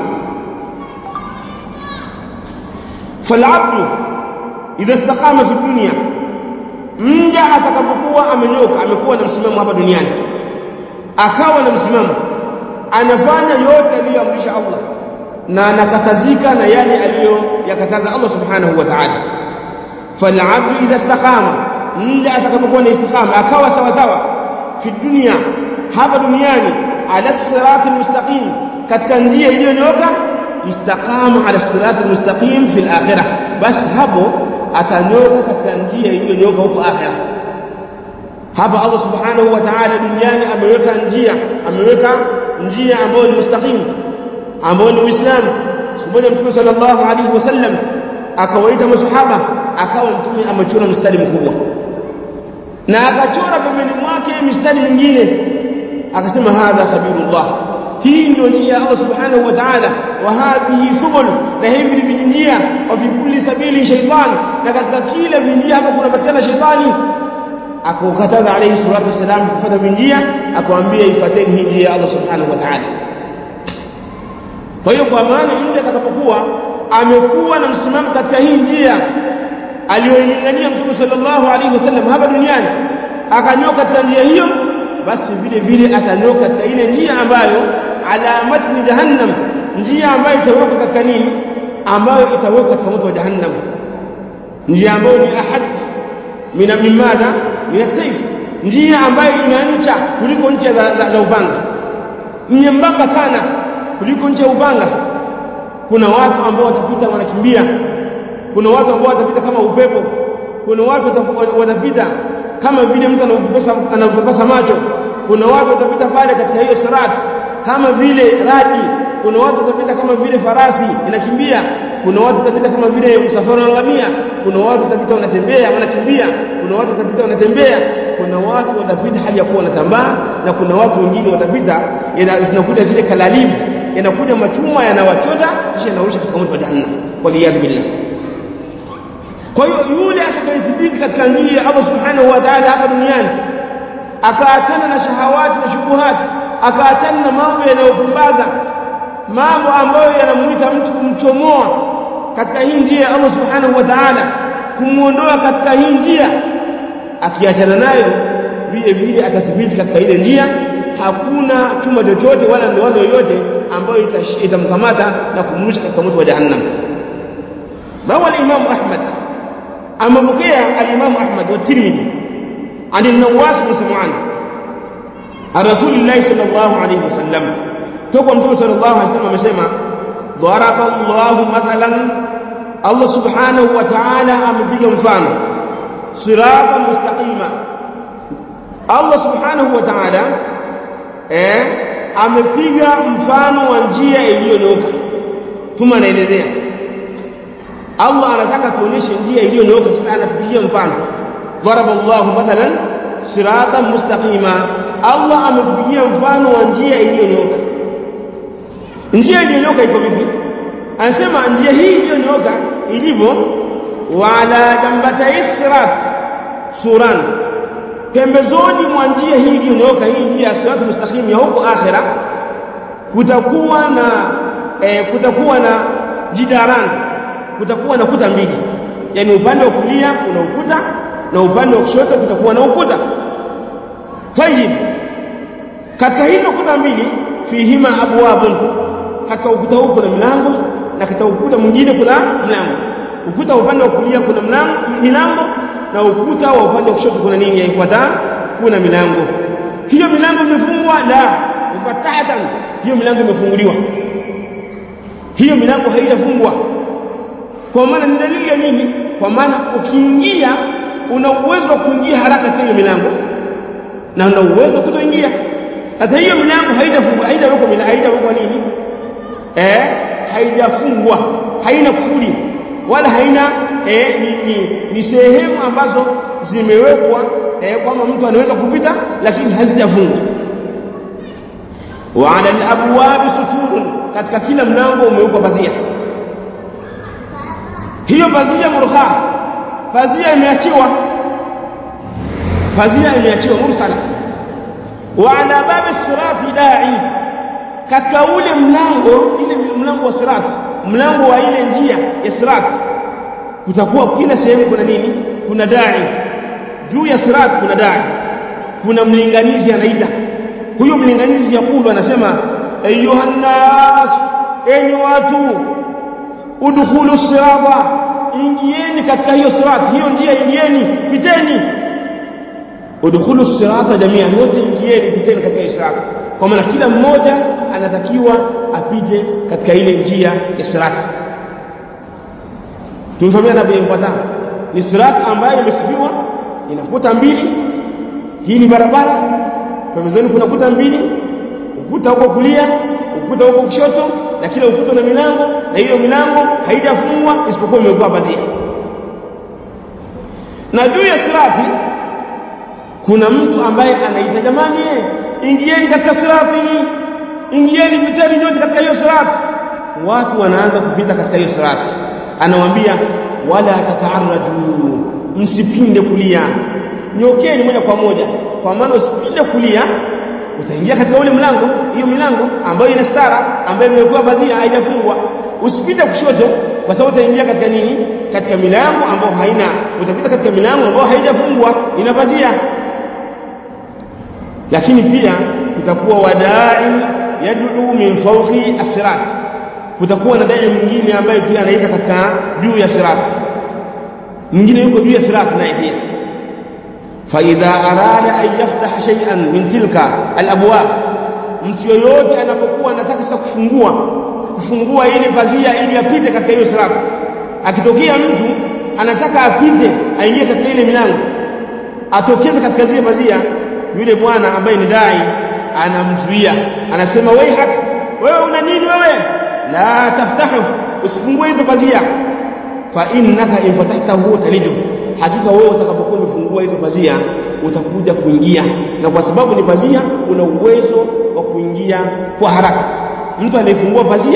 Falabdu idha istaqama fi dunya, mja atakapokuwa amenyoka, amekuwa na msimamo hapa duniani, akawa na msimamo, anafanya yote aliyoamrisha Allah na anakatazika na yale aliyoyakataza Allah subhanahu wa ta'ala. Falabdu idha istaqama, mja atakapokuwa na istiqama, akawa sawa sawa fi dunya, hapa duniani, ala siratil mustaqim, katika njia iliyonyoka, istaqama ala siratil mustaqim fil akhirah, basi hapo atanyoka katika njia iliyonyoka huko akhirah. Hapa Allah subhanahu wa ta'ala duniani ameweka njia ambayo ni mustaqim, ambayo ni Uislamu. Siku Mtume sallallahu alayhi wasallam akawaita masahaba, akawa Mtume amechora mstari mkubwa na akachora pembeni mwake mistari mingine, akasema hadha sabilullah, hii ndio njia ya Allah subhanahu wa ta'ala, wa hadhihi subul, na hivi ni njia, wa fi kulli sabili shaytan, na katika kila njia hapo kunapatikana shetani. Akakataza alayhi salatu wasalam kufuata njia, akamwambia ifuateni hii njia ya Allah subhanahu wa ta'ala. Kwa hiyo kwa maana mtu atakapokuwa amekuwa na msimamo katika hii njia aliyoilingania Mtume sallallahu alayhi wasallam hapa duniani, akanyoka katika njia hiyo, basi vile vile atanyoka katika ile njia ambayo alamati ni jahannam, njia ambayo itawekwa katika nini, ambayo itawekwa katika moto wa jahannam, njia ambayo ni ahad minamada minasayf, njia ambayo ina ncha kuliko ncha za upanga, nyembamba sana kuliko ncha upanga. Kuna watu ambao watapita wanakimbia, kuna watu ambao watapita kama upepo, kuna watu watapita kama vile mtu anapopasa macho, kuna watu watapita pale katika hiyo sirat kama vile radi, kuna watu watapita kama vile farasi inakimbia, kuna watu watapita kama vile msafara wa ngamia, kuna watu watapita wanatembea wanakimbia, kuna watu watapita wanatembea, kuna watu watapita hali ya kuwa wanatambaa, na kuna watu wengine watapita zinakuja zile kalalibu, yanakuja machuma yanawachota kisha yanarusha katika moto wa jahannam, waliyadhu billah. Kwa hiyo yule atakayethibiti katika njia ya Allah subhanahu wa ta'ala hapa duniani, akaachana na shahawati na shubuhati, akaachana na mambo yanayopumbaza, mambo ambayo yanamuita mtu kumchomoa katika hii njia ya Allah subhanahu wa ta'ala, kumuondoa katika hii njia, akiachana nayo vile vile atathibiti katika ile njia. Hakuna chuma chochote wala ndoano yoyote ambayo itamkamata na kumrusha katika moto wa jahannam. Rawa al-Imam Ahmad, amepokea al-Imam Ahmad wa Tirmidhi عن النواس بن سمعان عن رسول الله صلى الله عليه وسلم تقوم صلى الله عليه وسلم amesema ضرب الله مثلا, Allah subhanahu wa ta'ala amepiga mfano sirata mustaqima. Allah subhanahu wa ta'ala amepiga mfano wa njia iliyonyooka. Tuma naelezea, Allah anataka tuonyeshe njia iliyonyooka sana, tupigie mfano. ضرب الله مثلا صراطا مستقيما, Allah ametupigia mfano wa njia iliyonyooka. Njia iliyonyooka iko vipi? Anasema njia hii iliyonyooka ilivyo, wala dambatai sirat suran, pembezoni mwa njia hii iliyonyooka, hii njia ya sirat mustaqim ya huko akhira, kutakuwa na jidaran, kutakuwa na kuta mbili, yani upande wa kulia kuna ukuta na upande wa kushoto kutakuwa na ukuta. Tayib, katika hizo kuta mbili fihima abwabun, katika ukuta huu kuna milango na katika ukuta mwingine kuna mlango. Ukuta upande wa kulia kuna milango na ukuta wa upande wa kushoto kuna nini yafuata? Kuna milango. Hiyo milango imefungwa? La, mufatahatan, hiyo milango imefunguliwa. Hiyo milango haijafungwa. Kwa maana ni dalili ya nini? Kwa maana ukiingia una uwezo wa kuingia haraka katika hiyo milango na una uwezo kutoingia. Sasa hiyo milango haijafungwa, haijawekwa nini? Haijafungwa, haina kufuli wala haina ni sehemu ambazo zimewekwa kwamba mtu anaweza kupita, lakini hazijafungwa. Wa 'ala al-abwab suturun, katika kila mlango umewekwa pazia. Hiyo pazia murkha, pazia imeachiwa mursala. Wa 'ala bab as-sirati da'i, katika ule mlango, ile mlango wa sirat, mlango wa ile njia ya sirat, kutakuwa kila sehemu kuna nini? Kuna da'i. Juu ya sirat kuna da'i, kuna mlinganizi anaita. Huyo mlinganizi yakulu, anasema ayuhan nas, enyi watu, udkhulu sirata, ingieni katika hiyo sirat, hiyo njia ingieni, piteni. Udkhulu sirata jami'an, wote ingieni, piteni katika hiyo sirat. Kwa maana kila mmoja anatakiwa apite katika ile njia ya sirat. Tumefahamia na bimpatana, ni sirat ambayo imesifiwa, ina kuta mbili. Hii ni barabara, pembezoni kuna kuta mbili, ukuta huko kulia, ukuta huko kushoto, na kila ukuta una milango, na hiyo milango haijafungwa isipokuwa imewekwa pazia. Na juu ya sirati kuna mtu ambaye anaita, jamani, ingieni katika sirati, ingieni, piteni nyote katika hiyo sirati. Watu wanaanza kupita katika hiyo sirati, anawaambia wala tataarraju, msipinde kulia, nyokeni moja kwa moja. Kwa maana usipinde kulia utaingia katika ule mlango, hiyo milango ambayo ina stara, ambayo imekuwa pazia, haijafungwa. Usipinde kushoto kwa sababu utaingia katika nini? Katika milango ambayo haina, utapita katika milango ambayo haijafungwa, ina pazia. Lakini pia kutakuwa wadai yad'u min fawqi as-sirat, kutakuwa na dai mwingine ambaye pia anaita katika juu ya sirat, mwingine yuko juu ya sirat naye pia. Fa idha arada an yaftaha shay'an min tilka al-abwab, mtu yoyote anapokuwa anataka sasa kufungua ile pazia ili apite katika hiyo sirat, akitokea mtu anataka apite aingie katika ile milango, atokeze katika zile pazia, yule bwana ambaye ni dai anamzuia, anasema wewe una nini wewe? La taftahu, usifungue hizo pazia. Fa innaka in fatahtahu talidu, hakika wewe utakapokuwa umefungua hizo pazia utakuja kuingia, na kwa sababu ni pazia una uwezo wa kuingia kwa haraka. Mtu anayefungua pazia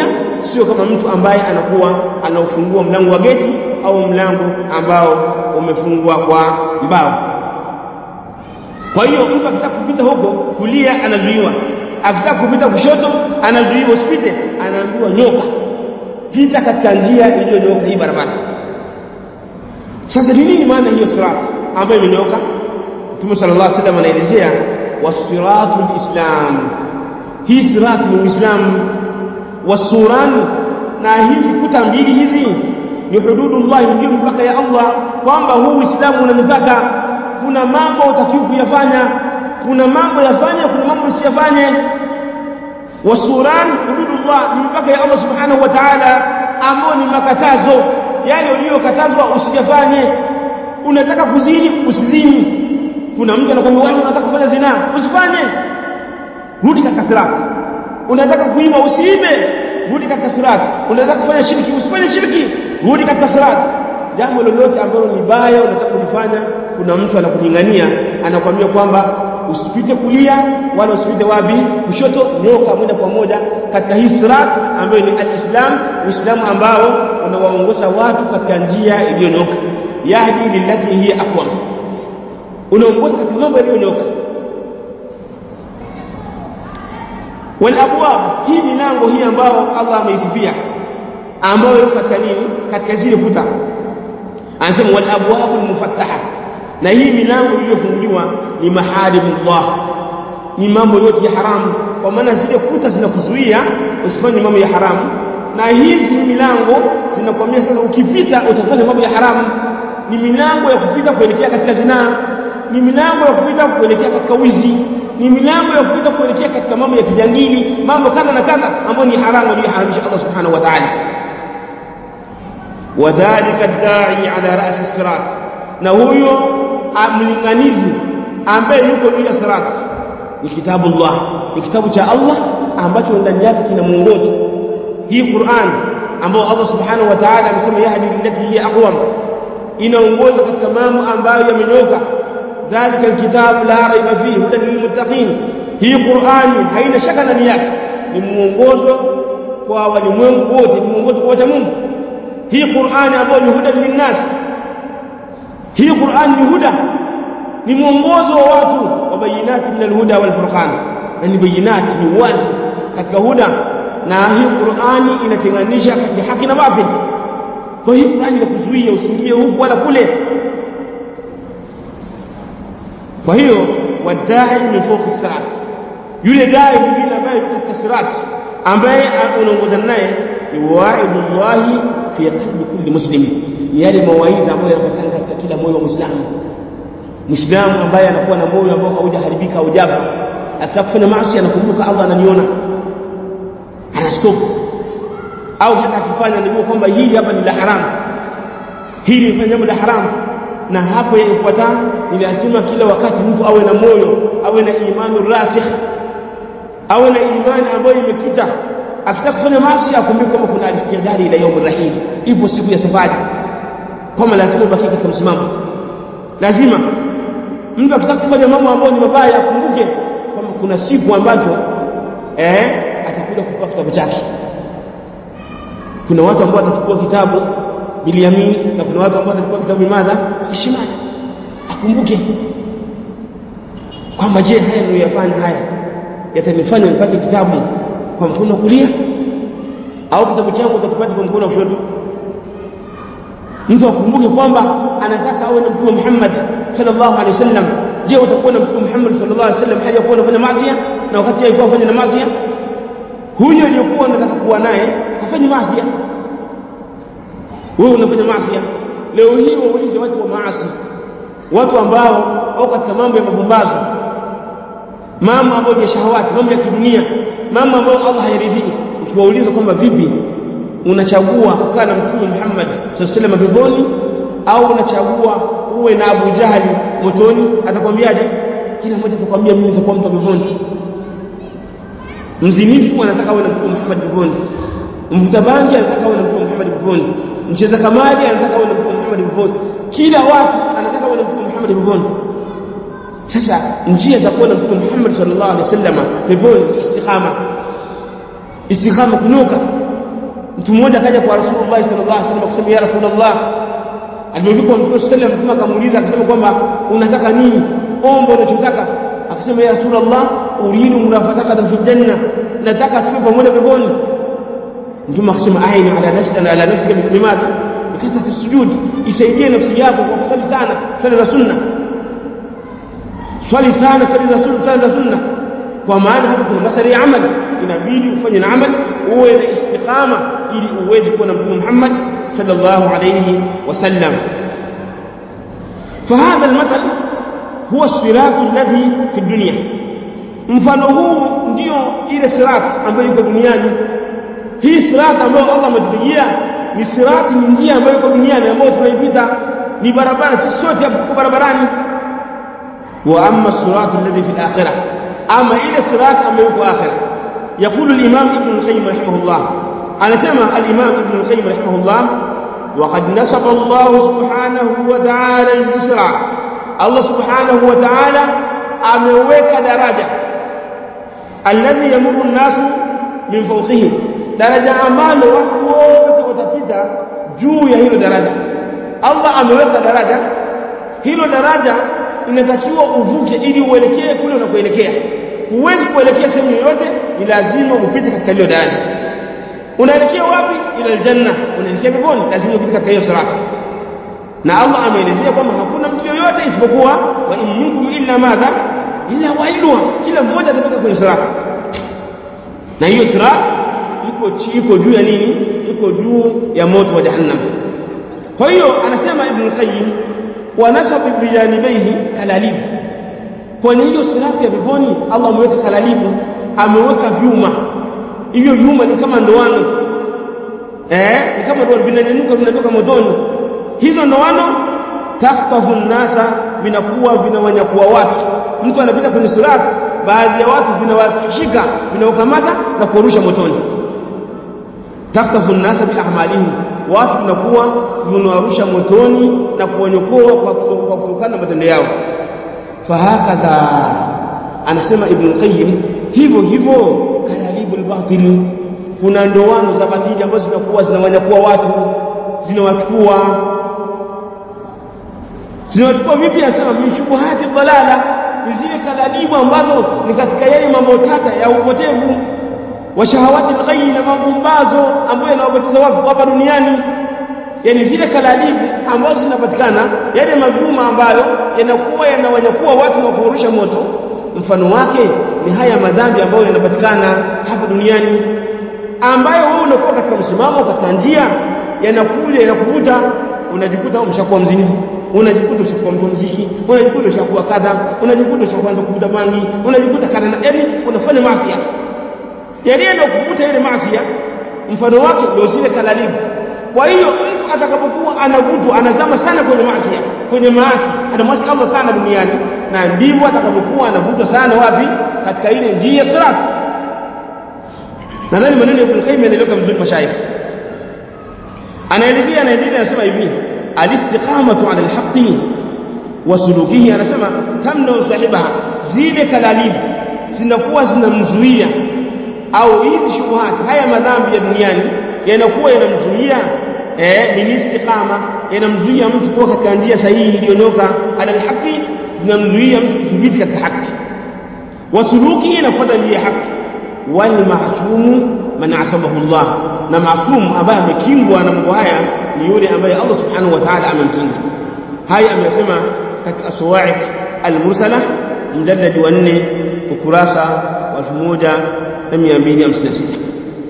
sio kama mtu ambaye anakuwa anaufungua mlango wa geti au mlango ambao umefungwa kwa mbao. Kwa hiyo mtu akitaka kupita huko kulia anazuiwa, akitaka kupita kushoto anazuiwa, usipite, anaambiwa nyoka, pita katika njia iliyonyoka hii barabara. Sasa nini maana hiyo sirat ambayo imenyoka? Mtume sallallahu alaihi wasallam anaelezea wasiratul islam, hii sirat ni Uislamu, wasuran, na hizi kuta mbili hizi ni hududullah, ndio mipaka ya Allah, kwamba huu Uislamu una mipaka. Kuna mambo utakiwa kuyafanya, kuna mambo yafanya, kuna mambo usiyafanye. Wasuran hududullah ni mipaka ya Allah subhanahu wa ta'ala, ambao ni makatazo, yale uliyokatazwa usiyafanye. Unataka kuzini usizini. Kuna mtu anakuambia wewe unataka kufanya zina, usifanye, rudi katika sirat. Unataka kuiba usiibe, rudi katika sirat. Unataka kufanya shirki usifanye shirki, rudi katika sirat. Jambo lolote ambalo ni baya unataka kulifanya, kuna mtu anakulingania, anakuambia kwamba usipite kulia wala usipite wapi kushoto, nyoka moja kwa moja katika hii sirat ambayo ni al-Islam, Uislamu ambao unawaongoza watu katika njia iliyonyoka. Yahdi lillati hiya aqwam, unaongoza katika mambo yaliyonyoka. Wal abwab, hii milango hii ambao Allah ameisifia, ambayo iko katika nini, katika zile kuta, anasema wal abwabul mufattaha, na hii milango iliyofunguliwa ni maharimullah, ni mambo yote ya haramu, kwa maana zile kuta zinakuzuia usifanye mambo ya haramu, na hizi milango zinakwambia sasa ukipita utafanya mambo ya haramu. Ni milango ya kupita kuelekea katika zina, ni milango ya kupita kuelekea katika wizi, ni milango ya kupita kuelekea katika mambo ya kijangili, mambo kadha na kadha ambayo ni haramu aliyoharamisha Allah subhanahu wa ta'ala. Wadhalika ad-da'i ala ra'si as-sirat, na huyo mlinganizi ambaye yuko juu ya sirat ni kitabullah, ni kitabu cha Allah ambacho ndani yake kina mwongozo. Hii Qur'an ambayo Allah subhanahu wa ta'ala amesema yahdi lillati hiya aqwam, inaongoza katika mambo ambayo yamenyoka. Dhalika alkitabu la raiba fihi hudan lilmuttaqin, hii Qur'an haina shaka ndani yake, ni mwongozo kwa walimwengu wote, ni mwongozo kwa wacha Mungu. Hii Qur'an ambayo ni hudan linnas, hii Qur'an ni huda, ni mwongozo wa watu, wa bayinati min alhuda wal furqan, yani bayinati ni wazi katika huda, na hii Qur'ani inatenganisha kati haki na batil. Kwa hiyo Qur'ani inakuzuia usiingie huku wala kule. Kwa hiyo wadai min fawqi sirat, yule dai mwingine ambaye yuko katika sirat, ambaye unaongozana naye ni wa'idullah fi qalbi kulli muslim, yale mawaidha ambayo yanapatikana katika kila moyo wa Muislamu. Muislamu ambaye anakuwa na moyo ambao haujaharibika, haujafa, akifanya maasi anakumbuka Allah ananiona, anastop, au hata akifanya anajua kwamba hili hapa ni la haramu, hili ni jambo la haramu. Na hapo yafuatana ni lazima kila wakati mtu awe na moyo, awe na imani rasikh, awe na imani ambayo imekita. Akitaka kufanya maasi akumbuke kwamba kuna al-istidadi ila yawm al-rahil, ipo siku ya safari, kama lazima ubaki katika msimamo. Lazima mtu akitaka kufanya mambo ambayo ni mabaya akumbuke kwamba kuna siku ambacho atakuja kuchukua kitabu chake. Kuna watu ambao watachukua kitabu biliyamin, na kuna watu ambao watachukua kitabu bimadha, bishimali. Akumbuke kwamba je, haya niliyofanya haya yatanifanya nipate kitabu kwa mkono wa kulia, au kitabu changu utakipata kwa mkono wa kushoto? Mtu akumbuke kwamba anataka awe na Mtume Muhammad sallallahu alaihi wasallam. Je, utakuwa na Mtume Muhammad sallallahu alaihi wasallam hali yakuwa anafanya maasi, na wakati yeye alikuwa anafanya maasi? Huyo aliyokuwa anataka kuwa naye hafanyi maasi, wewe unafanya maasi. Leo hii waulize watu wa maasi, watu ambao wako katika mambo ya mapumbazo, mambo ambayo ya shahawati, mambo ya kidunia, mambo ambayo Allah hayaridhii, ukiwauliza kwamba vipi unachagua kukaa na Mtume Muhammad sallallahu alaihi wasallam peponi au unachagua uwe na Abu Jahali motoni, atakwambiaje? Kila mmoja atakwambia mimi nitakuwa mtu peponi. Mzinifu anataka awe na Mtume Muhammad peponi, mvuta bangi anataka awe na Mtume Muhammad peponi, mcheza kamari anataka awe na Mtume Muhammad peponi, kila watu anataka awe na Mtume Muhammad peponi. Sasa njia za kuwa na Mtume Muhammad sallallahu alaihi wasallam peponi istiqama, istiqama, kunuka. mtu mmoja akaja kwa Rasulullah sallallahu alaihi wasallam akasema ya Rasulullah, alipofika kwa Mtume sallallahu alaihi wasallam akamuuliza akasema kwamba unataka nini, omba unachotaka. Akasema ya Rasulullah, uridu murafataka fil janna, nataka tuwe pamoja peponi. Mtume akasema aina ala nafsika bimadha, ikasema sujud, isaidie nafsi yako kwa kusali sana sala za sunna, swali sana sala za sunna. Kwa maana hapo kuna masala ya amali, inabidi ufanye na amali, uwe na istiqama ili uweze kuwa na Mtume Muhammad sallallahu alayhi wasallam. فهذا المثل هو الصراط الذي في الدنيا. mfano huu ndio ile sirat ambayo iko duniani. Hii sirat ambayo Allah ametupigia ni sirat, ni njia ambayo iko duniani ambayo tunaipita, ni barabara, sisi sote hapo tuko barabarani. Wa amma sirat alladhi fi al-akhirah, ama ile sirat ambayo iko akhirah. يقول الإمام ابن القيم رحمه الله، أنا سمع الإمام ابن القيم رحمه الله: وقد نصب الله سبحانه وتعالى اليسرى. الله سبحانه وتعالى أموك درجة الذي يمر الناس من فوقه، درجة أمان وقت وتفيتا juu ya hilo daraja. Allah ameweka daraja, hilo daraja inatakiwa uvuke ili uelekee kule unakoelekea. Huwezi kuelekea sehemu yoyote, ni lazima upite katika hilo daraja. Unaelekea wapi? Ila aljanna, unaelekea peponi, lazima upite katika hiyo sirat. Na Allah ameelezea kwamba hakuna mtu yoyote isipokuwa wa in minkum illa madha illa wailuha, kila mmoja atatoka kwenye sirat. Na hiyo sirat iko juu ya nini? Iko juu ya moto wa jahannam. Kwa hiyo anasema Ibn Qayyim, wa nasabu bijanibaihi kalalib. Kwa hiyo sirat ya peponi Allah ameweka kalalibu, ameweka vyuma. Hivyo vyuma ni kama ndoano, ni kama ndoano vinatoka motoni. Hizo ndoano taktafu nasa, vinawanyakua watu. Mtu anapita kwenye sirat, baadhi ya watu vinawashika, vinawakamata na kurusha motoni. Taktafu nasa bi ahmalihim, watu vinawarusha motoni na kuwanyokoa kwa kutokana na matendo yao. Fahakadha, anasema Ibn Qayyim, hivyo kalalibul batil, kuna ndoano za batili ambazo zinakuwa zinawanyakua watu, zinawachukua vipi? Anasema mishubuhati dhalala, zile kalalibu ambazo ni katika yale mambo tata ya upotevu, wa shahawati alghayy, na mabumbazo ambayo yanawapoteza watu hapa duniani. Yani zile kalalibu ambazo zinapatikana, yale mazuma ambayo yanakuwa yanawanyakua watu na kuwarusha moto, mfano wake ni haya madhambi ambayo yanapatikana hapa duniani, ambayo wewe unakuwa katika msimamo, katika njia, yanakuja yanakuvuta, unajikuta umeshakuwa mzinifu, unajikuta ushakuwa mtu mziki, unajikuta ushakuwa kadha, unajikuta ushakuwa ndo kuvuta bangi, unajikuta kadha, yani unafanya maasi. Yani ndio kuvuta ile maasi, mfano wake ndio zile kalalibu. Kwa hiyo mtu atakapokuwa anavutwa, anazama sana kwenye maasi, anamwasi Allah sana duniani, na ndivyo atakapokuwa anavutwa sana wapi? Katika ile njia ya sirat. Na nani maneno ya Ibn Qayyim yanaeleweka vizuri mashaikh. Anaelezea anasema hivi: al-istiqamatu 'ala al-haqqi wa sulukihi, anasema tamna sahibaha, zile kalalibu zinakuwa zinamzuia, au hizi shubuhati, haya madhambi ya duniani yanakuwa yanamzuia ni istiqama, yanamzuia mtu kuwa katika njia sahihi iliyonyoka, ala al-haqi, zinamzuia mtu kuthibiti katika haki, wasuluki, inafuata njia ya haki. Wal ma'sum man asabahu Allah, na maasum ambaye amekingwa na mambo haya ni yule ambaye Allah subhanahu wa ta'ala amemkinga. Haya amesema katika Sawa'iq al-Mursala, mjallad wa 4, ukurasa wa 1256.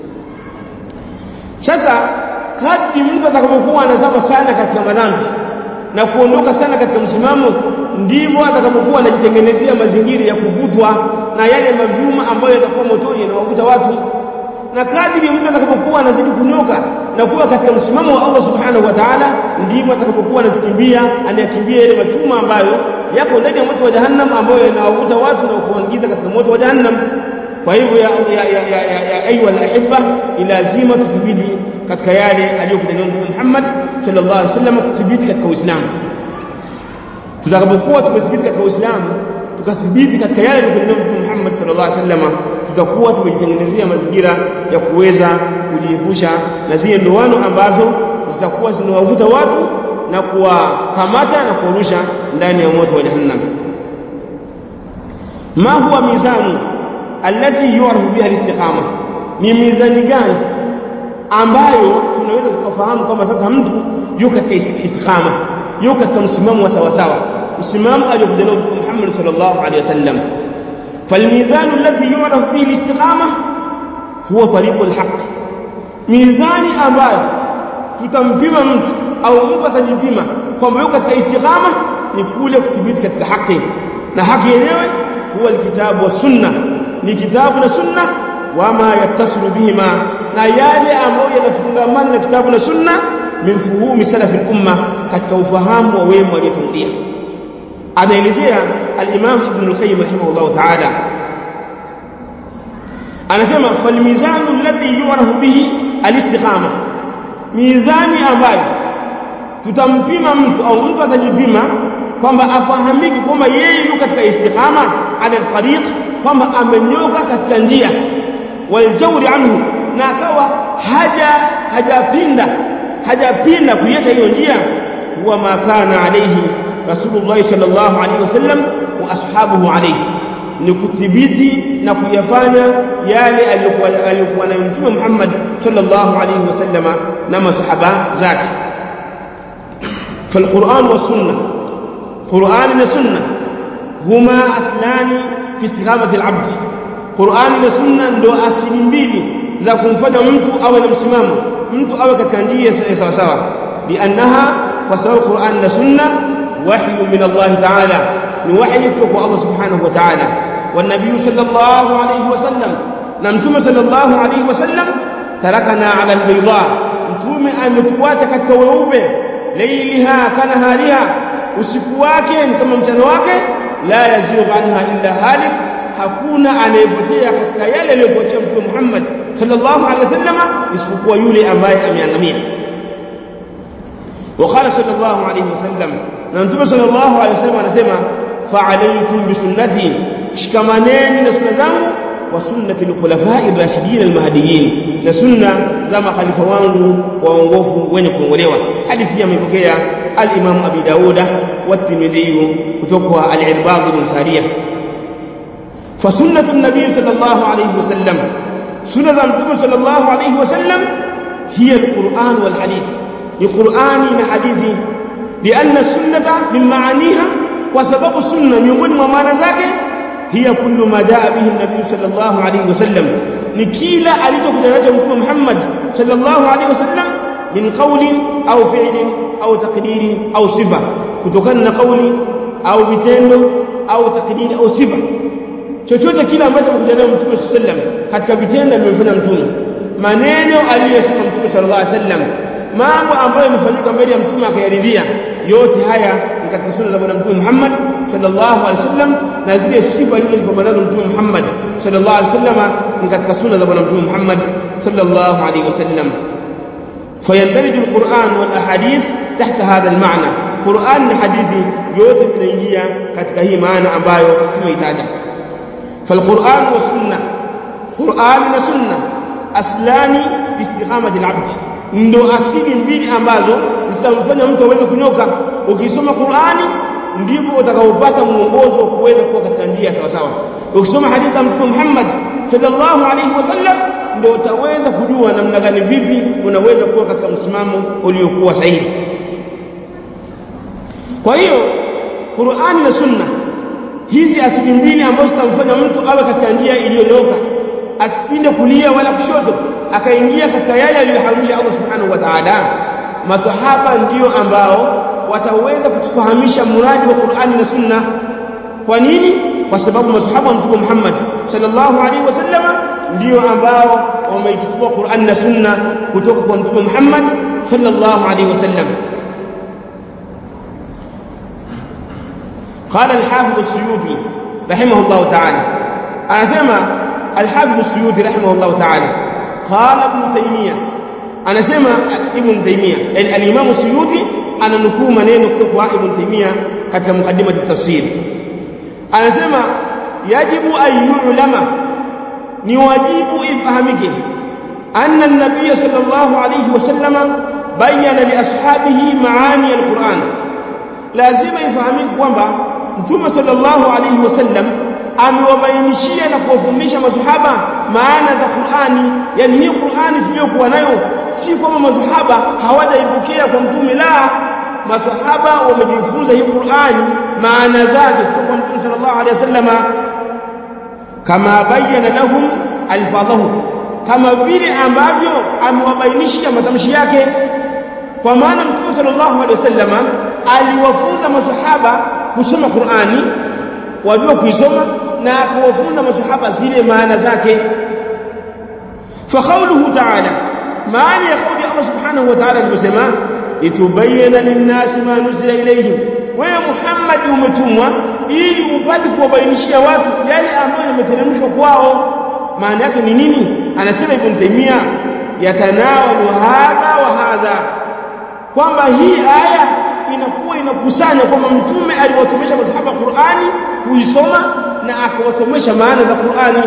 Sasa kadri mtu atakapokuwa anazama sana katika madhambi na kuondoka sana katika msimamo, ndivyo atakapokuwa anajitengenezea mazingira ya kuvutwa na yale mavyuma ambayo yatakuwa motoni na wavuta watu. Na kadri mtu atakapokuwa anazidi kunyoka na kuwa katika msimamo wa Allah subhanahu wa ta'ala, ndivyo atakapokuwa anakimbia yale machuma ambayo yako ndani ya moto wa jahannam, ambayo yanawavuta watu na kuwaingiza katika moto wa jahannam. Kwa hivyo ya ayuha al-ahibba, lazima tuthibiti katika yale aliyokuja nayo Mtume Muhammad sallallahu alaihi wasallam, tuthibiti katika Uislamu. Tutakapokuwa tumethibiti katika Uislamu, tukathibiti katika yale aliyokuja nayo Mtume Muhammad sallallahu alaihi wasallam, tutakuwa tumejitengenezea mazingira ya kuweza kujiepusha na zile ndoano ambazo zitakuwa zinawavuta watu na kuwakamata na kuwarusha ndani ya moto wa jahannam. Ma huwa mizanu alladhi yu'rafu biha al-istiqama, ni mizani gani ambayo tunaweza tukafahamu kama sasa mtu yuko katika istiqama, yuko katika msimamo wa sawa sawa, msimamo aliokuja nao Mtume Muhammad sallallahu alaihi wasallam. فالميزان الذي يعرف به الاستقامة هو طريق الحق. ميزاني ambayo tutampima mtu au mtu atajipima kwamba yuko katika istiqama ni kule kuthibiti katika haki, na haki yenyewe huwa alkitabu wa sunna, ni kitabu na sunna, wama yattasilu bihima, na yale ambayo yanafungamana na kitabu na sunna min fuhumi salaf al-umma, katika ufahamu wa wema waliotangulia. Anaelezea al-Imam Ibn al-Qayyim rahimahullah ta'ala, anasema falmizanu alladhi yu'rafu bihi al-istiqama, mizani ambayo tutampima mtu au mtu atajipima kwamba afahamiki kwamba yeye yuko katika istiqama ala al-tariq, kwamba amenyoka katika njia, waljawri anhu, na akawa hajapinda kuiacha hiyo njia, huwa ma kana alayhi Rasulullah sallallahu alaihi wasallam wa ashabuhu alayhi, ni kuthibiti na kuyafanya yale aliyokuwa nayo Mtume Muhammad sallallahu alaihi wasallam na masahaba zake. فالقرآن والسنة، قرآن والسنة هما أصلان في استقامة العبد. قرآن والسنة ndo asili mbili za kumfanya mtu awe na msimamo, mtu awe katika njia sawa sawa, liannaha, kwa sababu Qur'an na sunna wahyu min Allah ta'ala, ni wahyi kutoka Allah subhanahu wa ta'ala. Wa nabii sallallahu alayhi wasallam, na mtume sallallahu alayhi wasallam, tarakana ala albayda, mtume ametuacha katika weupe, layliha kanahariha, usiku wake ni kama mchana wake, la yazighu anha illa halik, hakuna anayepotea katika yale aliyopotea Mtume Muhammad sallallahu alaihi wasallam isipokuwa yule ambaye ameangamia. وقال صلى الله عليه وسلم، na Mtume sallallahu alaihi wasallam anasema fa'alaykum bi sunnati, shikamaneni na sunna zangu, wa sunnati al-khulafa'i ar-rashidin al-mahdiyyin, na sunna za makhalifa wangu waongofu wenye kuongolewa. Hadithi hii amepokea al-Imam Abi Dawud wa Tirmidhi kutoka al-Irbad bin Sariyah. fa sunnatu an-nabiy sallallahu alayhi wasallam, sunna za Mtume sallallahu alayhi wasallam hiya al-Qur'an wal hadith, ni Qur'ani na hadithi. lianna sunnata min maaniha, kwa sababu sunna miongoni mwa maana zake hiya kullu ma jaa bihi an-nabiy sallallahu alayhi wasallam, ni kila alichokuja nacho Mtume Muhammad sallallahu alayhi wasallam, min qawlin au fi'lin au taqdirin au sifa, kutokana na kauli au vitendo au taqdiri au sifa, chochote kile ambacho kuja nacho Mtume sallallahu alayhi wasallam katika vitendo alivyofanya Mtume, maneno aliyosema Mtume sallallahu alayhi wasallam, mambo ambayo yamefanyika mbele ya Mtume akayaridhia, yote haya ni katika sunna za Bwana Mtume Muhammad sallallahu alaihi wasallam, na zile sifa zilizopambana na Mtume Muhammad sallallahu alaihi wasallam ni katika sunna za Bwana Mtume Muhammad sallallahu alaihi wasallam. fayandariju alquran wal ahadith tahta hadha almaana, Qur'an na hadithi yote tunaingia katika hii maana ambayo tumeitaja. falquran was sunna, Qur'an na sunna aslani istiqamati alabd, ndo asili mbili ambazo zitamfanya mtu aweze kunyoka. Ukisoma Qur'ani ndipo utakaopata muongozo kuweza kuwa katika njia sawa sawa. Ukisoma hadithi ya Mtume Muhammad sallallahu alaihi wasallam ndio utaweza kujua namna gani vipi unaweza kuwa katika msimamo uliokuwa sahihi. Kwa hiyo Qur'ani na sunna hizi asili mbili ambazo zitamfanya mtu awe katika njia iliyonyoka, asipinde kulia wala kushoto, akaingia katika yale aliyoharamisha Allah subhanahu wa ta'ala. Masahaba ndio ambao wataweza kutufahamisha muradi wa Qur'ani na sunna. Kwa nini? Kwa sababu masahaba wa Mtume Muhammad sallallahu alaihi wasallam ndio ambao wameichukua Qur'ani na sunna kutoka kwa Mtume Muhammad sallallahu alaihi wasallam. قال الحافظ السيوطي رحمه الله تعالى، أنا الحافظ السيوطي رحمه الله تعالى قال ابن تيمية، أنا سمع ابن تيمية الإمام السيوطي، أنا نكون منين كتب ابن تيمية كتب مقدمة التفسير. أنا سمع يجب أن يعلم ni wajibu ifahamike anna an-nabiy sallallahu alayhi wasallam bayyana li ashabihi maani al-Qur'an. Lazima ifahamike kwamba Mtume sallallahu alayhi wasallam amewabainishia na kuwafundisha masahaba maana za Qur'ani. Yani hii Qur'ani tuliyokuwa nayo si kama masahaba hawajaipokea kwa Mtume, la, masahaba wamejifunza hii Qur'ani maana zake kutoka kwa Mtume sallallahu alayhi wasallam, kama bayyana lahum alfadhahu, kama vile ambavyo amewabainishia matamshi yake. Kwa maana Mtume sallallahu alayhi wasallam aliwafunza masahaba kusoma Qur'ani, wajua kuisoma, na akawafunza masahaba zile maana zake. Fa qawluhu ta'ala, maana ya kauli Allah subhanahu wa ta'ala aliposema litubayyana lin-nasi ma nuzila ilayhim, wewe Muhammad umetumwa ili upate kuwabainishia watu yale ambayo yameteremshwa kwao. Maana yake ni nini? Anasema Ibn Taymiyyah, yatanawalu hadha wa hadha, kwamba hii aya inakuwa inakusanya kwamba Mtume aliwasomesha masahaba Qur'ani kuisoma na akawasomesha maana za Qur'ani.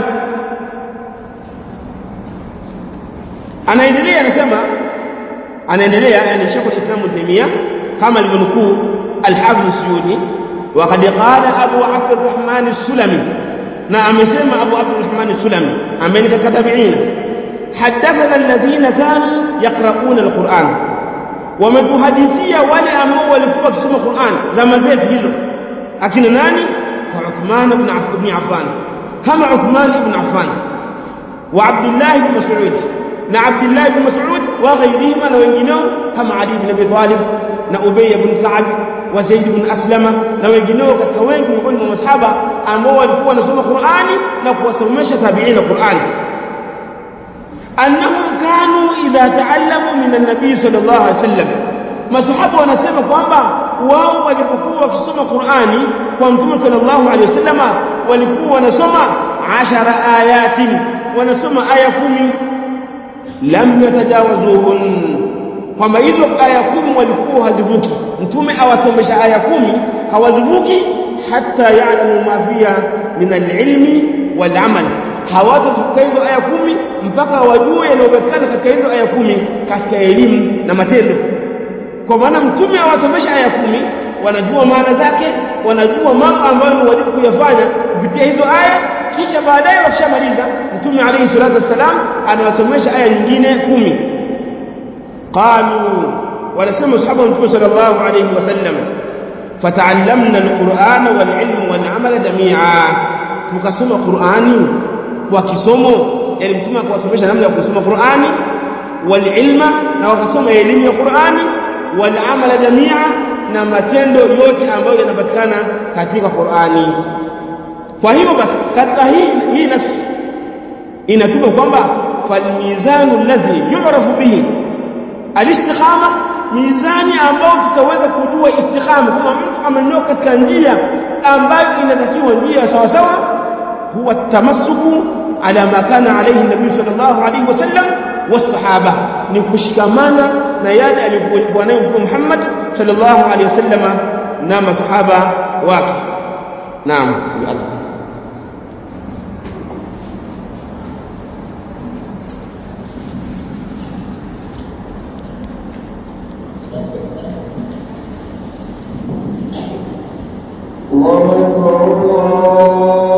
Anaendelea yani Sheikh al-Islam Ibn Taymiyyah kama alivyonukuu al-Hafidh as-Suyuti, wa qad qala Abu Abd al-Rahman as-Sulami, na amesema Abu Abd al-Rahman as-Sulami ambaye ni katika tabi'in, hadathana alladhina kanu yaqra'una al-Qur'an, wametuhadithia wale ambao walikuwa wakisoma Qur'an zama zetu hizo. Akina nani? Kwa Uthman ibn Affan, kama Uthman ibn Affan wa Abdullah ibn Mas'ud, na Abdullah ibn Mas'ud wa ghayrihima, na wengineo kama Ali ibn Abi Talib na Ubay ibn Ka'b wa Zaid ibn Aslama na wengineo katika wengi miongoni mwa masahaba ambao walikuwa wanasoma Qur'ani na kuwasomesha tabi'ina Qur'ani. Annahum kanu idha ta'allamu min an-nabi sallallahu alayhi wasallam, masahaba wanasema kwamba wao walipokuwa wakisoma Qur'ani kwa Mtume sallallahu alayhi wasallam walikuwa wanasoma 10 ayatin, wanasoma aya 10, lam yatajawazuhun, kwamba hizo aya 10 walikuwa hazivuki. Mtume awasomesha aya 10 hawazivuki, hatta ya'lamu ma fiha min al-ilmi wal 'amal, hawatavuka hizo aya 10 mpaka wajue yanayopatikana katika hizo aya 10 katika elimu na matendo. Kwa maana Mtume awasomesha aya 10, wanajua maana zake, wanajua mambo ambayo ni wajibu kuyafanya kupitia hizo aya, kisha baadaye wakishamaliza Mtume alayhi salatu wassalam anawasomesha aya nyingine 10. Qalu, wanasema sahaba Mtume sallallahu alayhi wasallam, fata'allamna al-Qur'ana wal-ilma wal-'amala jami'a, tukasoma Qur'ani kwa kisomo, yani Mtume akawasomesha namna ya kusoma Qur'ani, wal-ilma, na wakasoma elimu ya Qur'ani, wal-'amala jami'a, na matendo yote ambayo yanapatikana katika Qur'ani. Kwa hiyo basi katika hii nas inatupa kwamba falmizanu alladhi yu'rafu bihi al-istiqama, mizani ambao tutaweza kujua istiqama kama mtu amenyoka katika njia ambayo inatakiwa njia sawa sawa, huwa tamassuku ala ma kana alayhi nabii sallallahu alayhi wasallam wasahaba, ni kushikamana na yale aliyokuwa nayo Mtume Muhammad sallallahu alayhi wasallam na masahaba wake. Naam, ya Allah. الله أكبر الله